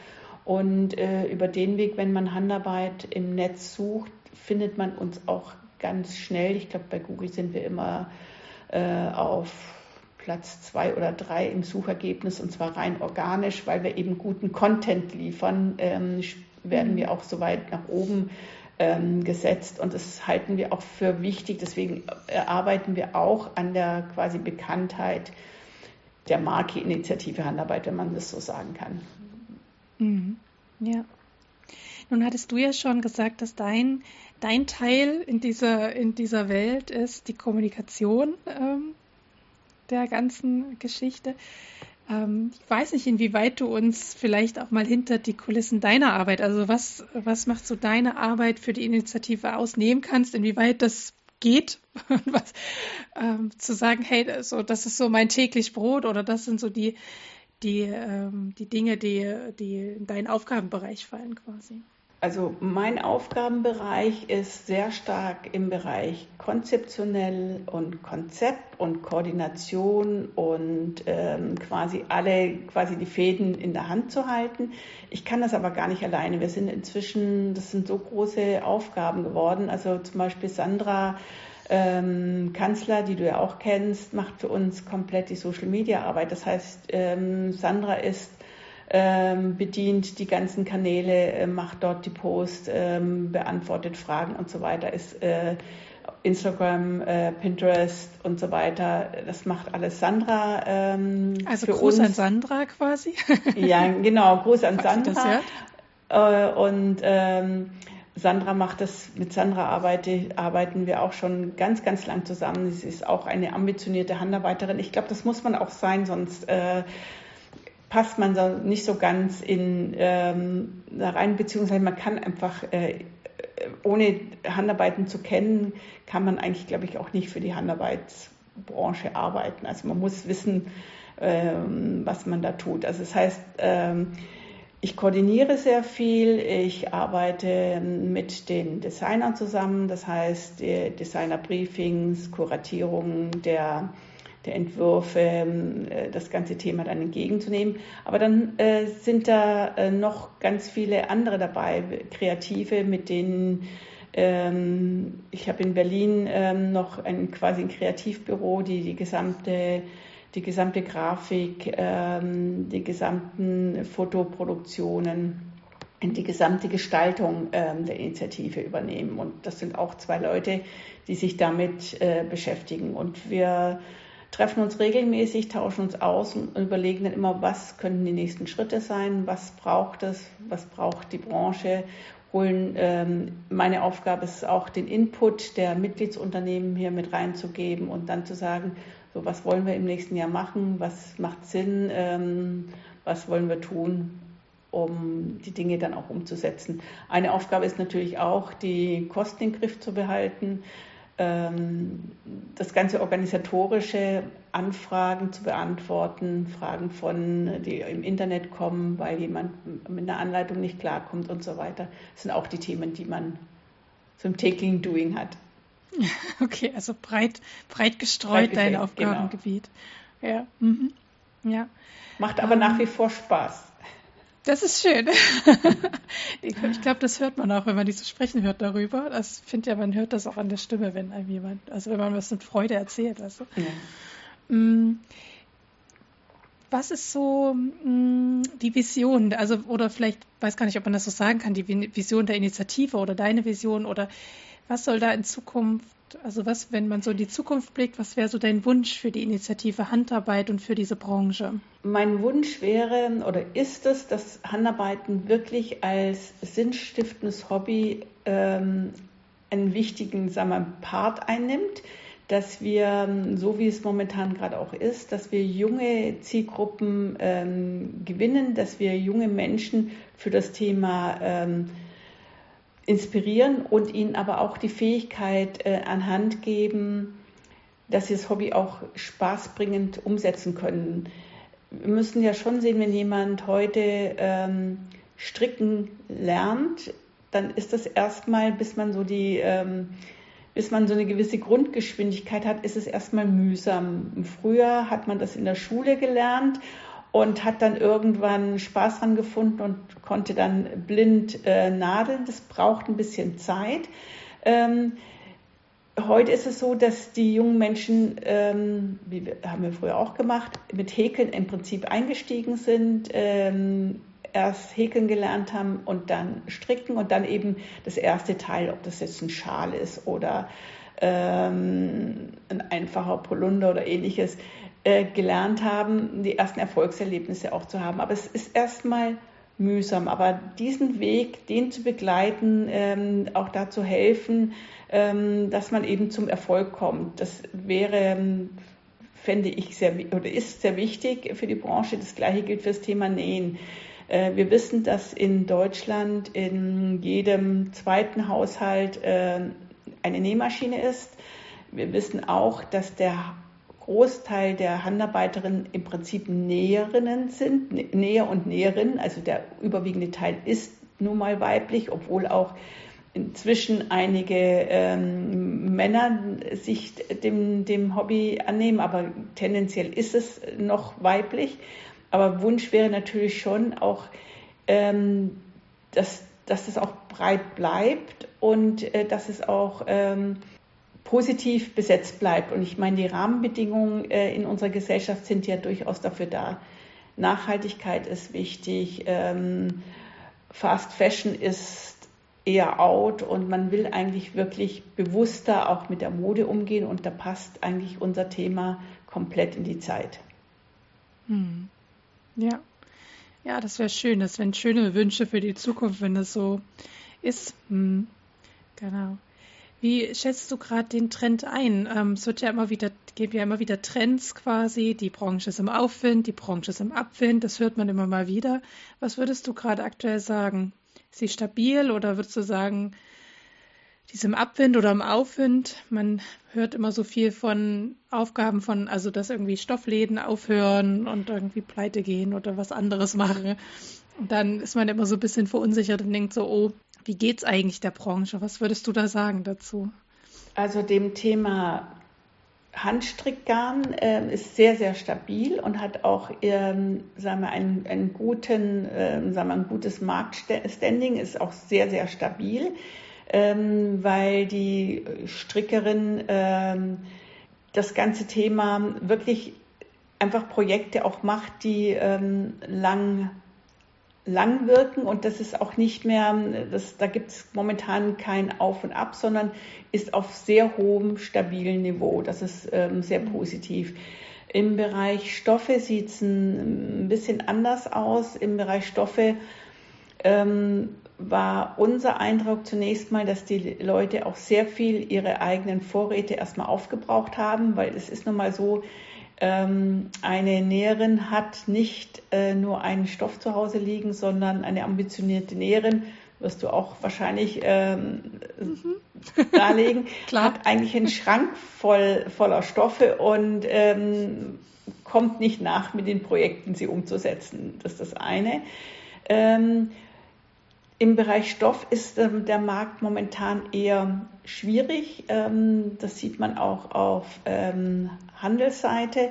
Und äh, über den Weg, wenn man Handarbeit im Netz sucht, findet man uns auch ganz schnell. Ich glaube, bei Google sind wir immer äh, auf Platz zwei oder drei im Suchergebnis, und zwar rein organisch, weil wir eben guten Content liefern, ähm, werden wir auch so weit nach oben ähm, gesetzt, und das halten wir auch für wichtig. Deswegen arbeiten wir auch an der quasi Bekanntheit der Marke Initiative Handarbeit, wenn man das so sagen kann. Mhm. Ja. Nun hattest du ja schon gesagt, dass dein, dein Teil in dieser, in dieser Welt ist die Kommunikation ähm, der ganzen Geschichte. Ähm, ich weiß nicht, inwieweit du uns vielleicht auch mal hinter die Kulissen deiner Arbeit, also was, was macht so deine Arbeit für die Initiative aus, nehmen kannst, inwieweit das geht, was, ähm, zu sagen, hey, so, das ist so mein täglich Brot, oder das sind so die die, ähm, die Dinge, die, die in deinen Aufgabenbereich fallen quasi? Also mein Aufgabenbereich ist sehr stark im Bereich konzeptionell und Konzept und Koordination und ähm, quasi alle, quasi die Fäden in der Hand zu halten. Ich kann das aber gar nicht alleine. Wir sind inzwischen, das sind so große Aufgaben geworden. Also zum Beispiel Sandra Ähm, Kanzler, die du ja auch kennst, macht für uns komplett die Social-Media-Arbeit. Das heißt, ähm, Sandra ist ähm, bedient die ganzen Kanäle, äh, macht dort die Posts, ähm, beantwortet Fragen und so weiter, ist äh, Instagram, äh, Pinterest und so weiter. Das macht alles Sandra. Ähm, also für Gruß uns. an Sandra quasi. Ja, genau, Gruß an Falls Sandra. Sie das hört. Äh, und ähm, Sandra macht das, mit Sandra arbeite, arbeiten wir auch schon ganz, ganz lang zusammen. Sie ist auch eine ambitionierte Handarbeiterin. Ich glaube, das muss man auch sein, sonst äh, passt man so nicht so ganz in ähm, da rein, beziehungsweise man kann einfach, äh, ohne Handarbeiten zu kennen, kann man eigentlich, glaube ich, auch nicht für die Handarbeitsbranche arbeiten. Also man muss wissen, ähm, was man da tut. Also das heißt, ähm, ich koordiniere sehr viel, ich arbeite mit den Designern zusammen, das heißt Designer-Briefings, Kuratierung der, der Entwürfe, das ganze Thema dann entgegenzunehmen. Aber dann äh, sind da äh, noch ganz viele andere dabei, Kreative, mit denen ähm, ich habe in Berlin ähm, noch ein quasi ein Kreativbüro, die die gesamte die gesamte Grafik, ähm, die gesamten Fotoproduktionen, die gesamte Gestaltung ähm, der Initiative übernehmen. Und das sind auch zwei Leute, die sich damit äh, beschäftigen. Und wir treffen uns regelmäßig, tauschen uns aus und überlegen dann immer, was könnten die nächsten Schritte sein, was braucht es, was braucht die Branche. Holen, ähm, meine Aufgabe ist auch, den Input der Mitgliedsunternehmen hier mit reinzugeben und dann zu sagen, so, was wollen wir im nächsten Jahr machen, was macht Sinn, ähm, was wollen wir tun, um die Dinge dann auch umzusetzen. Eine Aufgabe ist natürlich auch, die Kosten im Griff zu behalten, ähm, das ganze organisatorische Anfragen zu beantworten, Fragen von, die im Internet kommen, weil jemand mit einer Anleitung nicht klarkommt und so weiter. Das sind auch die Themen, die man zum täglichen Doing hat. Okay, also breit, breit gestreut dein Genau. Aufgabengebiet. Ja. Mhm. Ja. Macht aber um, nach wie vor Spaß. Das ist schön. Ich glaube, das hört man auch, wenn man die so sprechen hört darüber. Das finde ja, man hört das auch an der Stimme, wenn einem jemand, also wenn man was mit Freude erzählt. Also. Ja. Was ist so mh, die Vision, also oder vielleicht, weiß gar nicht, ob man das so sagen kann, die Vision der Initiative oder deine Vision oder was soll da in Zukunft, also was, wenn man so in die Zukunft blickt, was wäre so dein Wunsch für die Initiative Handarbeit und für diese Branche? Mein Wunsch wäre oder ist es, dass Handarbeiten wirklich als sinnstiftendes Hobby ähm, einen wichtigen, sagen wir, Part einnimmt, dass wir, so wie es momentan gerade auch ist, dass wir junge Zielgruppen ähm, gewinnen, dass wir junge Menschen für das Thema ähm, inspirieren und ihnen aber auch die Fähigkeit äh, an Hand geben, dass sie das Hobby auch spaßbringend umsetzen können. Wir müssen ja schon sehen, wenn jemand heute ähm, stricken lernt, dann ist das erstmal, bis man so die, ähm, bis man so eine gewisse Grundgeschwindigkeit hat, ist es erstmal mühsam. Früher hat man das in der Schule gelernt und hat dann irgendwann Spaß dran gefunden und konnte dann blind äh, nadeln. Das braucht ein bisschen Zeit. Ähm, Heute ist es so, dass die jungen Menschen, ähm, wie wir, haben wir früher auch gemacht, mit Häkeln im Prinzip eingestiegen sind, ähm, erst häkeln gelernt haben und dann stricken und dann eben das erste Teil, ob das jetzt ein Schal ist oder ähm, ein einfacher Polunder oder ähnliches, äh, gelernt haben, die ersten Erfolgserlebnisse auch zu haben. Aber es ist erstmal mühsam, aber diesen Weg, den zu begleiten, ähm, auch dazu helfen, ähm, dass man eben zum Erfolg kommt. Das wäre, fände ich sehr, oder ist sehr wichtig für die Branche. Das Gleiche gilt für das Thema Nähen. Äh, wir wissen, dass in Deutschland in jedem zweiten Haushalt äh, eine Nähmaschine ist. Wir wissen auch, dass der Großteil der Handarbeiterinnen im Prinzip Näherinnen sind, Näher und Näherinnen, also der überwiegende Teil ist nun mal weiblich, obwohl auch inzwischen einige ähm, Männer sich dem, dem Hobby annehmen, aber tendenziell ist es noch weiblich. Aber Wunsch wäre natürlich schon auch, ähm, dass, dass das auch breit bleibt und äh, dass es auch ähm, positiv besetzt bleibt. Und ich meine, die Rahmenbedingungen äh, in unserer Gesellschaft sind ja durchaus dafür da. Nachhaltigkeit ist wichtig, ähm, Fast Fashion ist eher out und man will eigentlich wirklich bewusster auch mit der Mode umgehen und da passt eigentlich unser Thema komplett in die Zeit. Hm. Ja. Ja, das wäre schön. Das wären schöne Wünsche für die Zukunft, wenn das so ist. Hm. Genau. Wie schätzt du gerade den Trend ein? Ähm, es wird ja immer wieder, geben ja immer wieder Trends quasi. Die Branche ist im Aufwind, die Branche ist im Abwind. Das hört man immer mal wieder. Was würdest du gerade aktuell sagen? Ist sie stabil oder würdest du sagen, die ist im Abwind oder im Aufwind? Man hört immer so viel von Aufgaben von, also dass irgendwie Stoffläden aufhören und irgendwie pleite gehen oder was anderes machen. Und dann ist man immer so ein bisschen verunsichert und denkt so, oh, wie geht's eigentlich der Branche? Was würdest du da sagen dazu? Also dem Thema Handstrickgarn äh, ist sehr, sehr stabil und hat auch ähm, sagen wir, einen, einen guten, äh, sagen wir, ein gutes Marktstanding, ist auch sehr, sehr stabil, ähm, weil die Strickerin ähm, das ganze Thema wirklich einfach Projekte auch macht, die ähm, lang lang wirken und das ist auch nicht mehr, das, da gibt es momentan kein Auf und Ab, sondern ist auf sehr hohem, stabilen Niveau. Das ist ähm, sehr positiv. Im Bereich Stoffe sieht es ein, ein bisschen anders aus. Im Bereich Stoffe ähm, war unser Eindruck zunächst mal, dass die Leute auch sehr viel ihre eigenen Vorräte erstmal aufgebraucht haben, weil es ist nun mal so, eine Näherin hat nicht äh, nur einen Stoff zu Hause liegen, sondern eine ambitionierte Näherin, wirst du auch wahrscheinlich ähm, mhm. darlegen, hat eigentlich einen Schrank voll voller Stoffe und ähm, kommt nicht nach mit den Projekten, sie umzusetzen. Das ist das eine. Ähm, Im Bereich Stoff ist ähm, der Markt momentan eher schwierig. Ähm, das sieht man auch auf ähm, Handelsseite.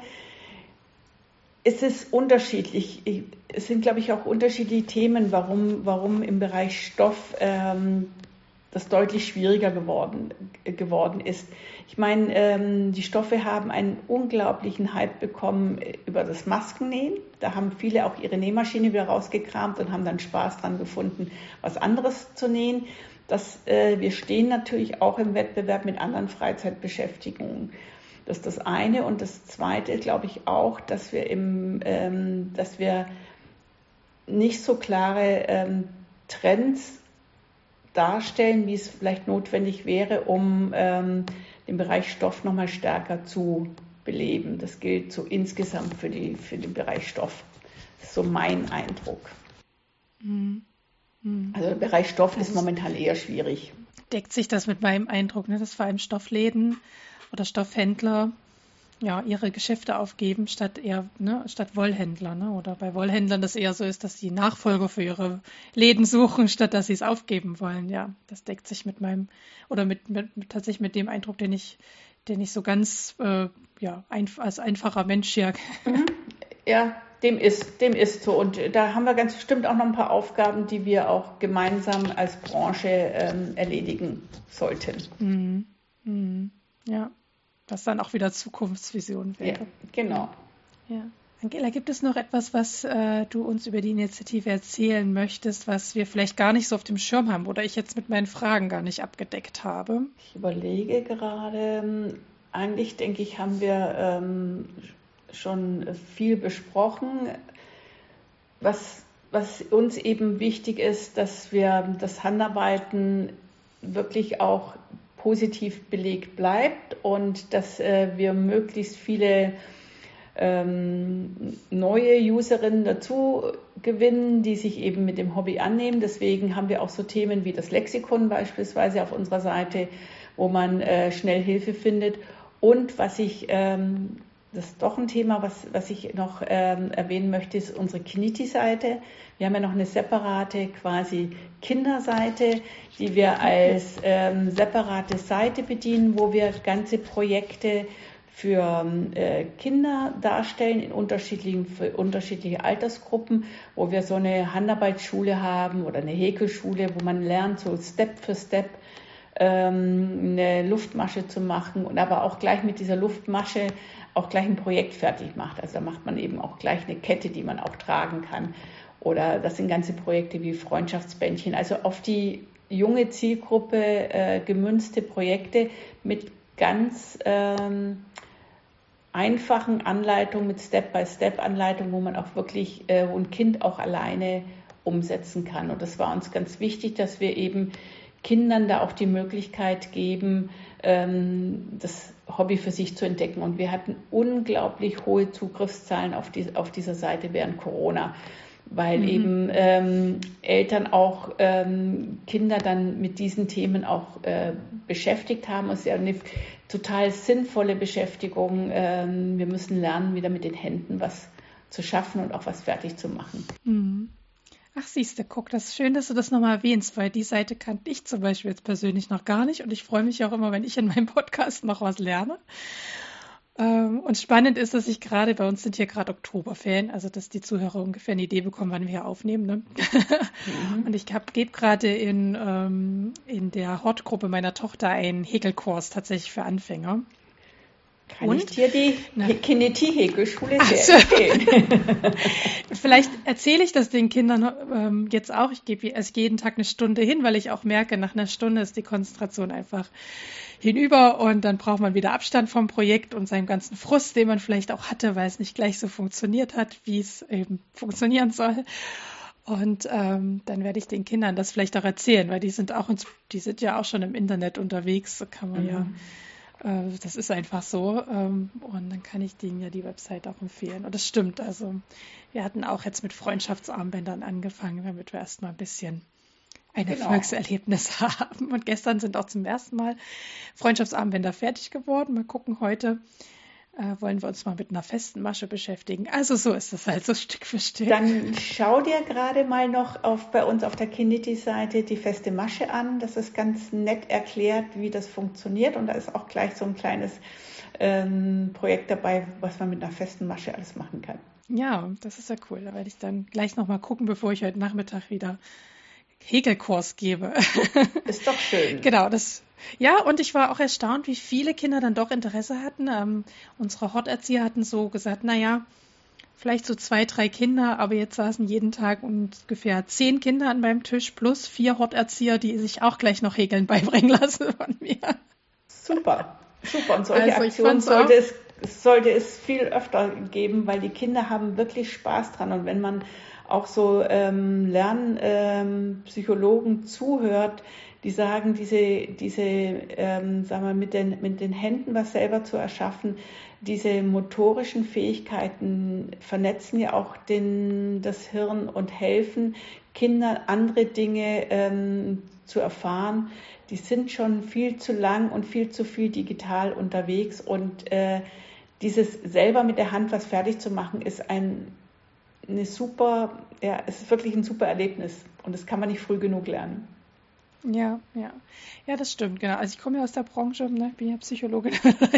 Es ist unterschiedlich. Es sind, glaube ich, auch unterschiedliche Themen, warum, warum im Bereich Stoff ähm, das deutlich schwieriger geworden, geworden ist. Ich meine, ähm, die Stoffe haben einen unglaublichen Hype bekommen über das Maskennähen. Da haben viele auch ihre Nähmaschine wieder rausgekramt und haben dann Spaß dran gefunden, was anderes zu nähen. Das, äh, wir stehen natürlich auch im Wettbewerb mit anderen Freizeitbeschäftigungen. Das ist das eine. Und das zweite, glaube ich auch, dass wir, im, ähm, dass wir nicht so klare ähm, Trends darstellen, wie es vielleicht notwendig wäre, um ähm, den Bereich Stoff nochmal stärker zu beleben. Das gilt so insgesamt für, die, für den Bereich Stoff. Das ist so mein Eindruck. Mhm. Mhm. Also der Bereich Stoff das ist momentan eher schwierig. Deckt sich das mit meinem Eindruck, ne? Dass vor allem Stoffläden oder Stoffhändler ja ihre Geschäfte aufgeben, statt eher, ne, statt Wollhändler, ne? Oder bei Wollhändlern das eher so ist, dass die Nachfolger für ihre Läden suchen, statt dass sie es aufgeben wollen. Ja, das deckt sich mit meinem oder mit, mit, mit tatsächlich mit dem Eindruck, den ich, den ich so ganz äh, ja ein, als einfacher Mensch hier. Mhm. Ja, dem ist, dem ist so. Und da haben wir ganz bestimmt auch noch ein paar Aufgaben, die wir auch gemeinsam als Branche ähm, erledigen sollten. Mhm. Mhm. Ja. Was dann auch wieder Zukunftsvision wäre. Ja, genau. Ja. Angela, gibt es noch etwas, was äh, du uns über die Initiative erzählen möchtest, was wir vielleicht gar nicht so auf dem Schirm haben oder ich jetzt mit meinen Fragen gar nicht abgedeckt habe? Ich überlege gerade, eigentlich denke ich, haben wir ähm, schon viel besprochen. Was, was uns eben wichtig ist, dass wir das Handarbeiten wirklich auch positiv belegt bleibt und dass äh, wir möglichst viele ähm, neue Userinnen dazu gewinnen, die sich eben mit dem Hobby annehmen. Deswegen haben wir auch so Themen wie das Lexikon beispielsweise auf unserer Seite, wo man äh, schnell Hilfe findet. Und was ich, ähm, das ist doch ein Thema, was, was ich noch ähm, erwähnen möchte, ist unsere Kiniti-Seite. Wir haben ja noch eine separate quasi Kinderseite, die wir als ähm, separate Seite bedienen, wo wir ganze Projekte für äh, Kinder darstellen in unterschiedlichen, für unterschiedliche Altersgruppen, wo wir so eine Handarbeitsschule haben oder eine Häkelschule, wo man lernt, so Step für Step ähm, eine Luftmasche zu machen und aber auch gleich mit dieser Luftmasche auch gleich ein Projekt fertig macht. Also da macht man eben auch gleich eine Kette, die man auch tragen kann. Oder das sind ganze Projekte wie Freundschaftsbändchen. Also auf die junge Zielgruppe äh, gemünzte Projekte mit ganz ähm, einfachen Anleitungen, mit Step-by-Step-Anleitungen, wo man auch wirklich, äh, wo ein Kind auch alleine umsetzen kann. Und das war uns ganz wichtig, dass wir eben Kindern da auch die Möglichkeit geben, ähm, das Hobby für sich zu entdecken. Und wir hatten unglaublich hohe Zugriffszahlen auf, die, auf dieser Seite während Corona, weil mhm. eben ähm, Eltern auch ähm, Kinder dann mit diesen Themen auch äh, beschäftigt haben. Es ist ja eine total sinnvolle Beschäftigung. Ähm, wir müssen lernen, wieder mit den Händen was zu schaffen und auch was fertig zu machen. Mhm. Ach, siehst du, guck, das ist schön, dass du das nochmal erwähnst, weil die Seite kannte ich zum Beispiel jetzt persönlich noch gar nicht und ich freue mich auch immer, wenn ich in meinem Podcast noch was lerne. Ähm, und spannend ist, dass ich gerade, bei uns sind hier gerade Oktoberferien, also dass die Zuhörer ungefähr eine Idee bekommen, wann wir hier aufnehmen. Ne? Mhm. Und ich gebe gerade in, ähm, in der Hortgruppe meiner Tochter einen Häkelkurs tatsächlich für Anfänger. Kann und? ich dir die Kineti-Häkelschule sehr so. empfehlen. Vielleicht erzähle ich das den Kindern ähm, jetzt auch. Ich gebe erst jeden Tag eine Stunde hin, weil ich auch merke, nach einer Stunde ist die Konzentration einfach hinüber und dann braucht man wieder Abstand vom Projekt und seinem ganzen Frust, den man vielleicht auch hatte, weil es nicht gleich so funktioniert hat, wie es eben funktionieren soll. Und ähm, dann werde ich den Kindern das vielleicht auch erzählen, weil die sind auch ins, die sind ja auch schon im Internet unterwegs, so kann man mhm. ja. Das ist einfach so und dann kann ich denen ja die Website auch empfehlen. Und das stimmt, also wir hatten auch jetzt mit Freundschaftsarmbändern angefangen, damit wir erstmal ein bisschen ein genau. Erfolgserlebnis haben. Und gestern sind auch zum ersten Mal Freundschaftsarmbänder fertig geworden. Mal gucken, heute äh, wollen wir uns mal mit einer festen Masche beschäftigen. Also so ist das halt so Stück für Stück. Dann schau dir gerade mal noch auf, bei uns auf der Kineti-Seite die feste Masche an. Das ist ganz nett erklärt, wie das funktioniert. Und da ist auch gleich so ein kleines ähm, Projekt dabei, was man mit einer festen Masche alles machen kann. Ja, das ist ja cool. Da werde ich dann gleich nochmal gucken, bevor ich heute Nachmittag wieder Häkelkurs gebe. Ist doch schön. Genau, das. Ja, und ich war auch erstaunt, wie viele Kinder dann doch Interesse hatten. Ähm, unsere Horterzieher hatten so gesagt, naja, vielleicht so zwei, drei Kinder, aber jetzt saßen jeden Tag ungefähr zehn Kinder an meinem Tisch plus vier Horterzieher, die sich auch gleich noch Häkeln beibringen lassen von mir. Super, super. Und solche Also Aktionen sollte es, sollte es viel öfter geben, weil die Kinder haben wirklich Spaß dran. Und wenn man auch so ähm, Lernpsychologen ähm, zuhört, die sagen, diese, diese ähm, sagen wir, mit den, mit den Händen was selber zu erschaffen, diese motorischen Fähigkeiten vernetzen ja auch den, das Hirn und helfen Kindern andere Dinge ähm, zu erfahren. Die sind schon viel zu lang und viel zu viel digital unterwegs und äh, dieses selber mit der Hand was fertig zu machen, ist ein eine super, ja, es ist wirklich ein super Erlebnis und das kann man nicht früh genug lernen. Ja, ja. Ja, das stimmt, genau. Also ich komme ja aus der Branche, ne? Bin ja Psychologin.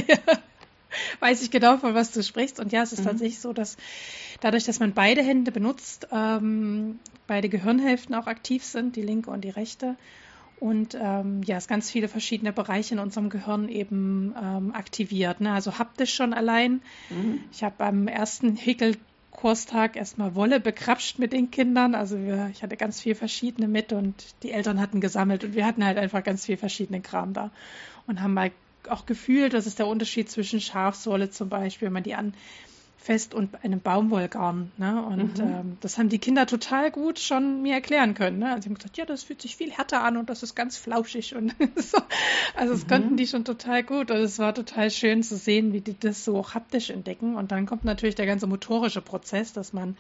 Weiß ich genau, von was du sprichst. Und ja, es ist mhm. tatsächlich so, dass dadurch, dass man beide Hände benutzt, ähm, beide Gehirnhälften auch aktiv sind, die linke und die rechte. Und ähm, ja, es ganz viele verschiedene Bereiche in unserem Gehirn eben ähm, aktiviert. Ne? Also haptisch schon allein. Mhm. Ich habe am ersten Häkel Kurstag erstmal Wolle bekrapscht mit den Kindern. Also wir, ich hatte ganz viel verschiedene mit und die Eltern hatten gesammelt und wir hatten halt einfach ganz viel verschiedenen Kram da und haben mal auch gefühlt, das ist der Unterschied zwischen Schafswolle zum Beispiel, wenn man die anfasst und einem Baumwollgarn. Ne? Und mhm. ähm, das haben die Kinder total gut schon mir erklären können. Ne? Also sie haben gesagt, ja, das fühlt sich viel härter an und das ist ganz flauschig und so. Also das mhm. konnten die schon total gut und es war total schön zu sehen, wie die das so haptisch entdecken. Und dann kommt natürlich der ganze motorische Prozess, dass man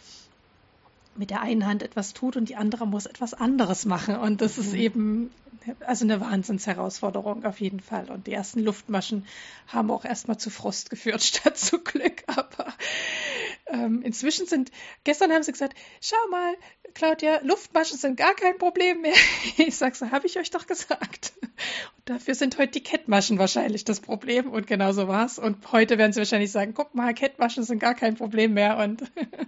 mit der einen Hand etwas tut und die andere muss etwas anderes machen. Und das mhm. ist eben also eine Wahnsinnsherausforderung auf jeden Fall. Und die ersten Luftmaschen haben auch erstmal zu Frost geführt, statt zu Glück. Aber ähm, inzwischen sind, gestern haben sie gesagt, schau mal, Claudia, Luftmaschen sind gar kein Problem mehr. Ich sag so, habe ich euch doch gesagt. Und dafür sind heute die Kettmaschen wahrscheinlich das Problem. Und genau so war's. Und heute werden sie wahrscheinlich sagen, guck mal, Kettmaschen sind gar kein Problem mehr. Und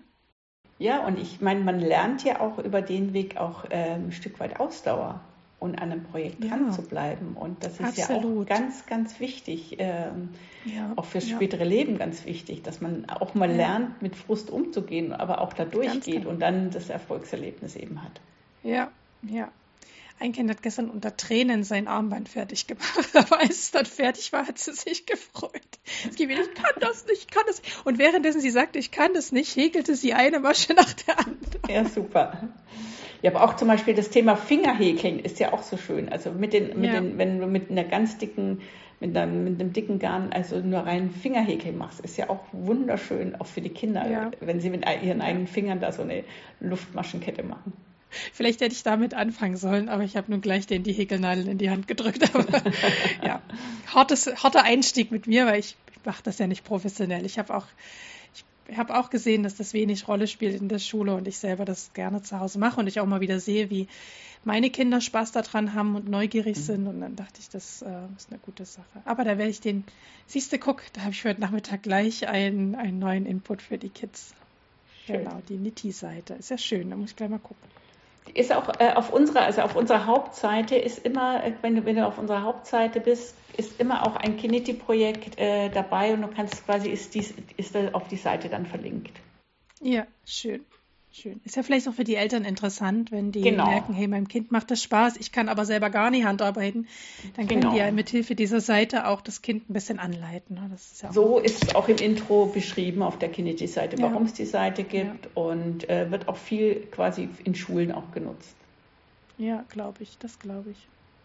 ja, und ich meine, man lernt ja auch über den Weg auch ähm, ein Stück weit Ausdauer und an einem Projekt dran ja. zu bleiben. Und das ist Absolut. ja auch ganz, ganz wichtig, ähm, ja. auch fürs spätere ja. Leben ganz wichtig, dass man auch mal ja. lernt, mit Frust umzugehen, aber auch da durchgeht und dann das Erfolgserlebnis eben hat. Ja, ja. Ein Kind hat gestern unter Tränen sein Armband fertig gemacht, aber als es dann fertig war, hat sie sich gefreut. Es gibt ich kann das nicht, ich kann das nicht. Und währenddessen sie sagte, ich kann das nicht, häkelte sie eine Masche nach der anderen. Ja, super. Ja, aber auch zum Beispiel das Thema Fingerhäkeln ist ja auch so schön. Also mit den, mit ja. den, wenn du mit einer ganz dicken, mit einem, mit einem dicken Garn, also nur rein Fingerhäkeln machst, ist ja auch wunderschön, auch für die Kinder, ja. wenn sie mit ihren eigenen Fingern da so eine Luftmaschenkette machen. Vielleicht hätte ich damit anfangen sollen, aber ich habe nun gleich den die Häkelnadeln in die Hand gedrückt. Aber ja, hartes, harter Einstieg mit mir, weil ich, ich mache das ja nicht professionell. Ich habe auch, ich habe auch gesehen, dass das wenig Rolle spielt in der Schule und ich selber das gerne zu Hause mache und ich auch mal wieder sehe, wie meine Kinder Spaß daran haben und neugierig mhm. sind. Und dann dachte ich, das äh, ist eine gute Sache. Aber da werde ich den, siehst du, guck, da habe ich heute Nachmittag gleich einen, einen neuen Input für die Kids. Schön. Genau, die Nitti-Seite. Ist ja schön, da muss ich gleich mal gucken. Ist auch äh, auf unserer, also auf unserer Hauptseite ist immer, wenn du, wenn du auf unserer Hauptseite bist, ist immer auch ein Kiniti-Projekt äh, dabei und du kannst quasi, ist, dies, ist da auf die Seite dann verlinkt. Ja, schön. Schön. Ist ja vielleicht auch für die Eltern interessant, wenn die genau. merken, hey, meinem Kind macht das Spaß, ich kann aber selber gar nicht Handarbeiten. Dann können genau. die ja mit Hilfe dieser Seite auch das Kind ein bisschen anleiten. Das ist ja so ist es auch im Intro beschrieben auf der Kiniti-Seite, ja. warum es die Seite gibt ja. und äh, wird auch viel quasi in Schulen auch genutzt. Ja, glaube ich, das glaube ich.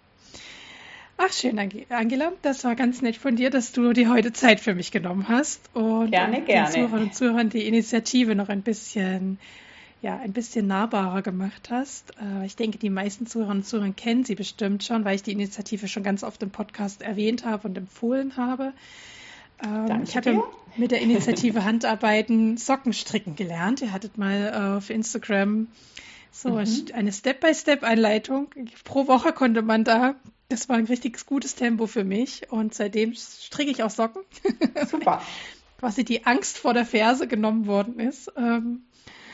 Ach, schön, Angela. Das war ganz nett von dir, dass du dir heute Zeit für mich genommen hast. Und gerne, gerne. den Zuhörern und Zuhörern die Initiative noch ein bisschen ja, ein bisschen nahbarer gemacht hast. Ich denke, die meisten Zuhörerinnen und Zuhörer kennen sie bestimmt schon, weil ich die Initiative schon ganz oft im Podcast erwähnt habe und empfohlen habe. Danke ich habe dir. mit der Initiative Handarbeiten Sockenstricken gelernt. Ihr hattet mal auf Instagram so mhm. eine Step-by-Step-Einleitung. Pro Woche konnte man da, das war ein richtig gutes Tempo für mich und seitdem stricke ich auch Socken. Super. Quasi die Angst vor der Ferse genommen worden ist.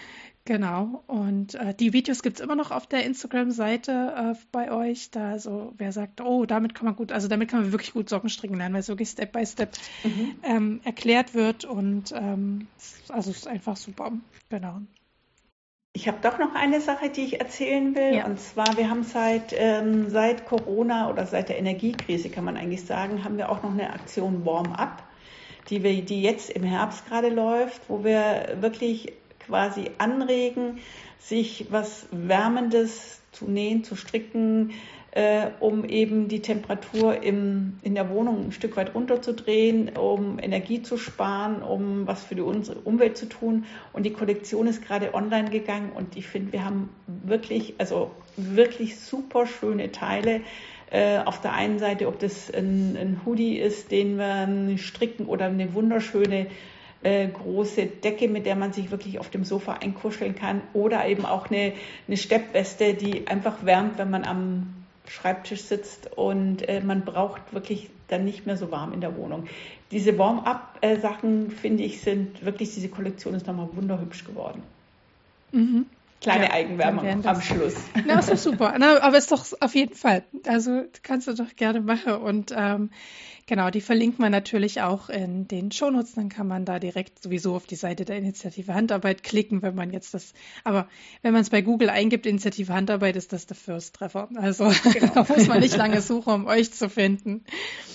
Genau, und äh, die Videos gibt's immer noch auf der Instagram-Seite äh, bei euch. Da, also wer sagt, oh, damit kann man gut, also damit kann man wirklich gut Socken stricken lernen, weil es wirklich Step by Step Mhm. ähm, erklärt wird und ähm, also es ist einfach super. Genau. Ich habe doch noch eine Sache, die ich erzählen will. Ja. Und zwar, wir haben seit, ähm, seit Corona oder seit der Energiekrise, kann man eigentlich sagen, haben wir auch noch eine Aktion Warm-up, die wir, die jetzt im Herbst gerade läuft, wo wir wirklich quasi anregen, sich was Wärmendes zu nähen, zu stricken, äh, um eben die Temperatur im, in der Wohnung ein Stück weit runterzudrehen, um Energie zu sparen, um was für die unsere Umwelt zu tun. Und die Kollektion ist gerade online gegangen und ich finde, wir haben wirklich, also wirklich super schöne Teile. Äh, auf der einen Seite, ob das ein, ein Hoodie ist, den wir stricken, oder eine wunderschöne äh, große Decke, mit der man sich wirklich auf dem Sofa einkuscheln kann, oder eben auch eine, eine Steppweste, die einfach wärmt, wenn man am Schreibtisch sitzt und äh, man braucht wirklich dann nicht mehr so warm in der Wohnung. Diese Warm-up-Sachen, finde ich, sind wirklich, diese Kollektion ist nochmal wunderhübsch geworden. Mhm. Kleine Ja, Eigenwerbung dann wären am das- Schluss. Na, ist doch super. Na, aber ist doch auf jeden Fall. Also kannst du doch gerne machen. Und ähm, genau, die verlinkt man natürlich auch in den Shownotes. Dann kann man da direkt sowieso auf die Seite der Initiative Handarbeit klicken, wenn man jetzt das. Aber wenn man es bei Google eingibt, Initiative Handarbeit, ist das der First-Treffer. Also da muss man nicht lange suchen, um euch zu finden.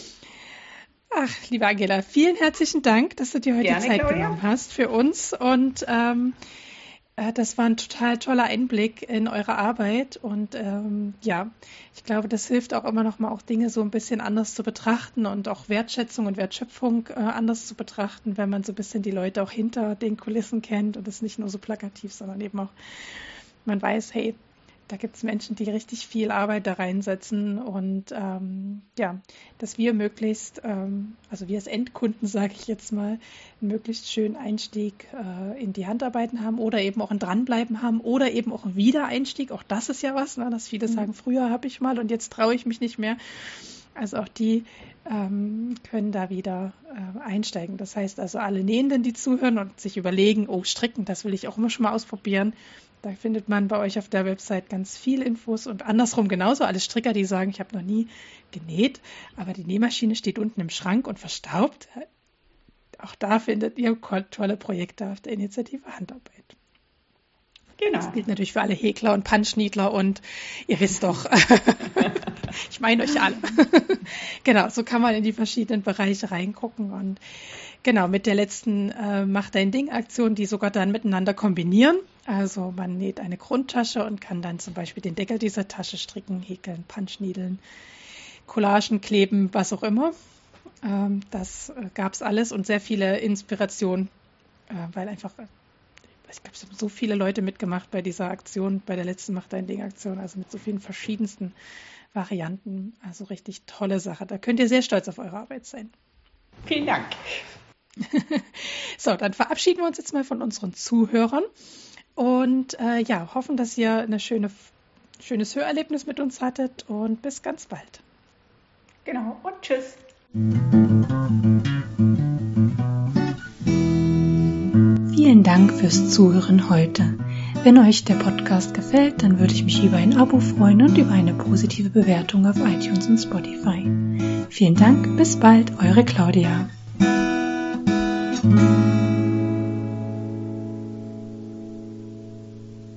Ach, liebe Angela, vielen herzlichen Dank, dass du dir heute Gerne, Zeit Claudia. genommen hast für uns. Und ähm, äh, das war ein total toller Einblick in eure Arbeit. Und ähm, ja, ich glaube, das hilft auch immer noch mal auch Dinge so ein bisschen anders zu betrachten und auch Wertschätzung und Wertschöpfung äh, anders zu betrachten, wenn man so ein bisschen die Leute auch hinter den Kulissen kennt und es nicht nur so plakativ, sondern eben auch, man weiß, hey, da gibt es Menschen, die richtig viel Arbeit da reinsetzen und ähm, ja, dass wir möglichst, ähm, also wir als Endkunden, sage ich jetzt mal, einen möglichst schönen Einstieg äh, in die Handarbeiten haben oder eben auch ein Dranbleiben haben oder eben auch einen Wiedereinstieg. Auch das ist ja was, ne, dass viele Mhm. sagen, früher habe ich mal und jetzt traue ich mich nicht mehr. Also auch die ähm, können da wieder äh, einsteigen. Das heißt also, alle Nähenden, die zuhören und sich überlegen, oh, stricken, das will ich auch immer schon mal ausprobieren. Da findet man bei euch auf der Website ganz viel Infos und andersrum genauso. Alle Stricker, die sagen, ich habe noch nie genäht, aber die Nähmaschine steht unten im Schrank und verstaubt. Auch da findet ihr tolle Projekte auf der Initiative Handarbeit. Genau. Das gilt natürlich für alle Häkler und Punchniedler und ihr wisst doch, ich meine euch alle. Genau, so kann man in die verschiedenen Bereiche reingucken und genau, mit der letzten äh, Mach dein Ding-Aktion, die sogar dann miteinander kombinieren. Also man näht eine Grundtasche und kann dann zum Beispiel den Deckel dieser Tasche stricken, häkeln, Punchniedeln, Collagen kleben, was auch immer. Ähm, das äh, gab es alles und sehr viele Inspirationen, äh, weil einfach, äh, ich glaube, es haben so viele Leute mitgemacht bei dieser Aktion, bei der letzten Mach dein Ding-Aktion, also mit so vielen verschiedensten Varianten. Also richtig tolle Sache. Da könnt ihr sehr stolz auf eure Arbeit sein. Vielen Dank. So, dann verabschieden wir uns jetzt mal von unseren Zuhörern und äh, ja, hoffen, dass ihr ein schöne, schönes Hörerlebnis mit uns hattet und bis ganz bald. Genau. Und tschüss. Vielen Dank fürs Zuhören heute. Wenn euch der Podcast gefällt, dann würde ich mich über ein Abo freuen und über eine positive Bewertung auf iTunes und Spotify. Vielen Dank, bis bald, eure Claudia. Thank you.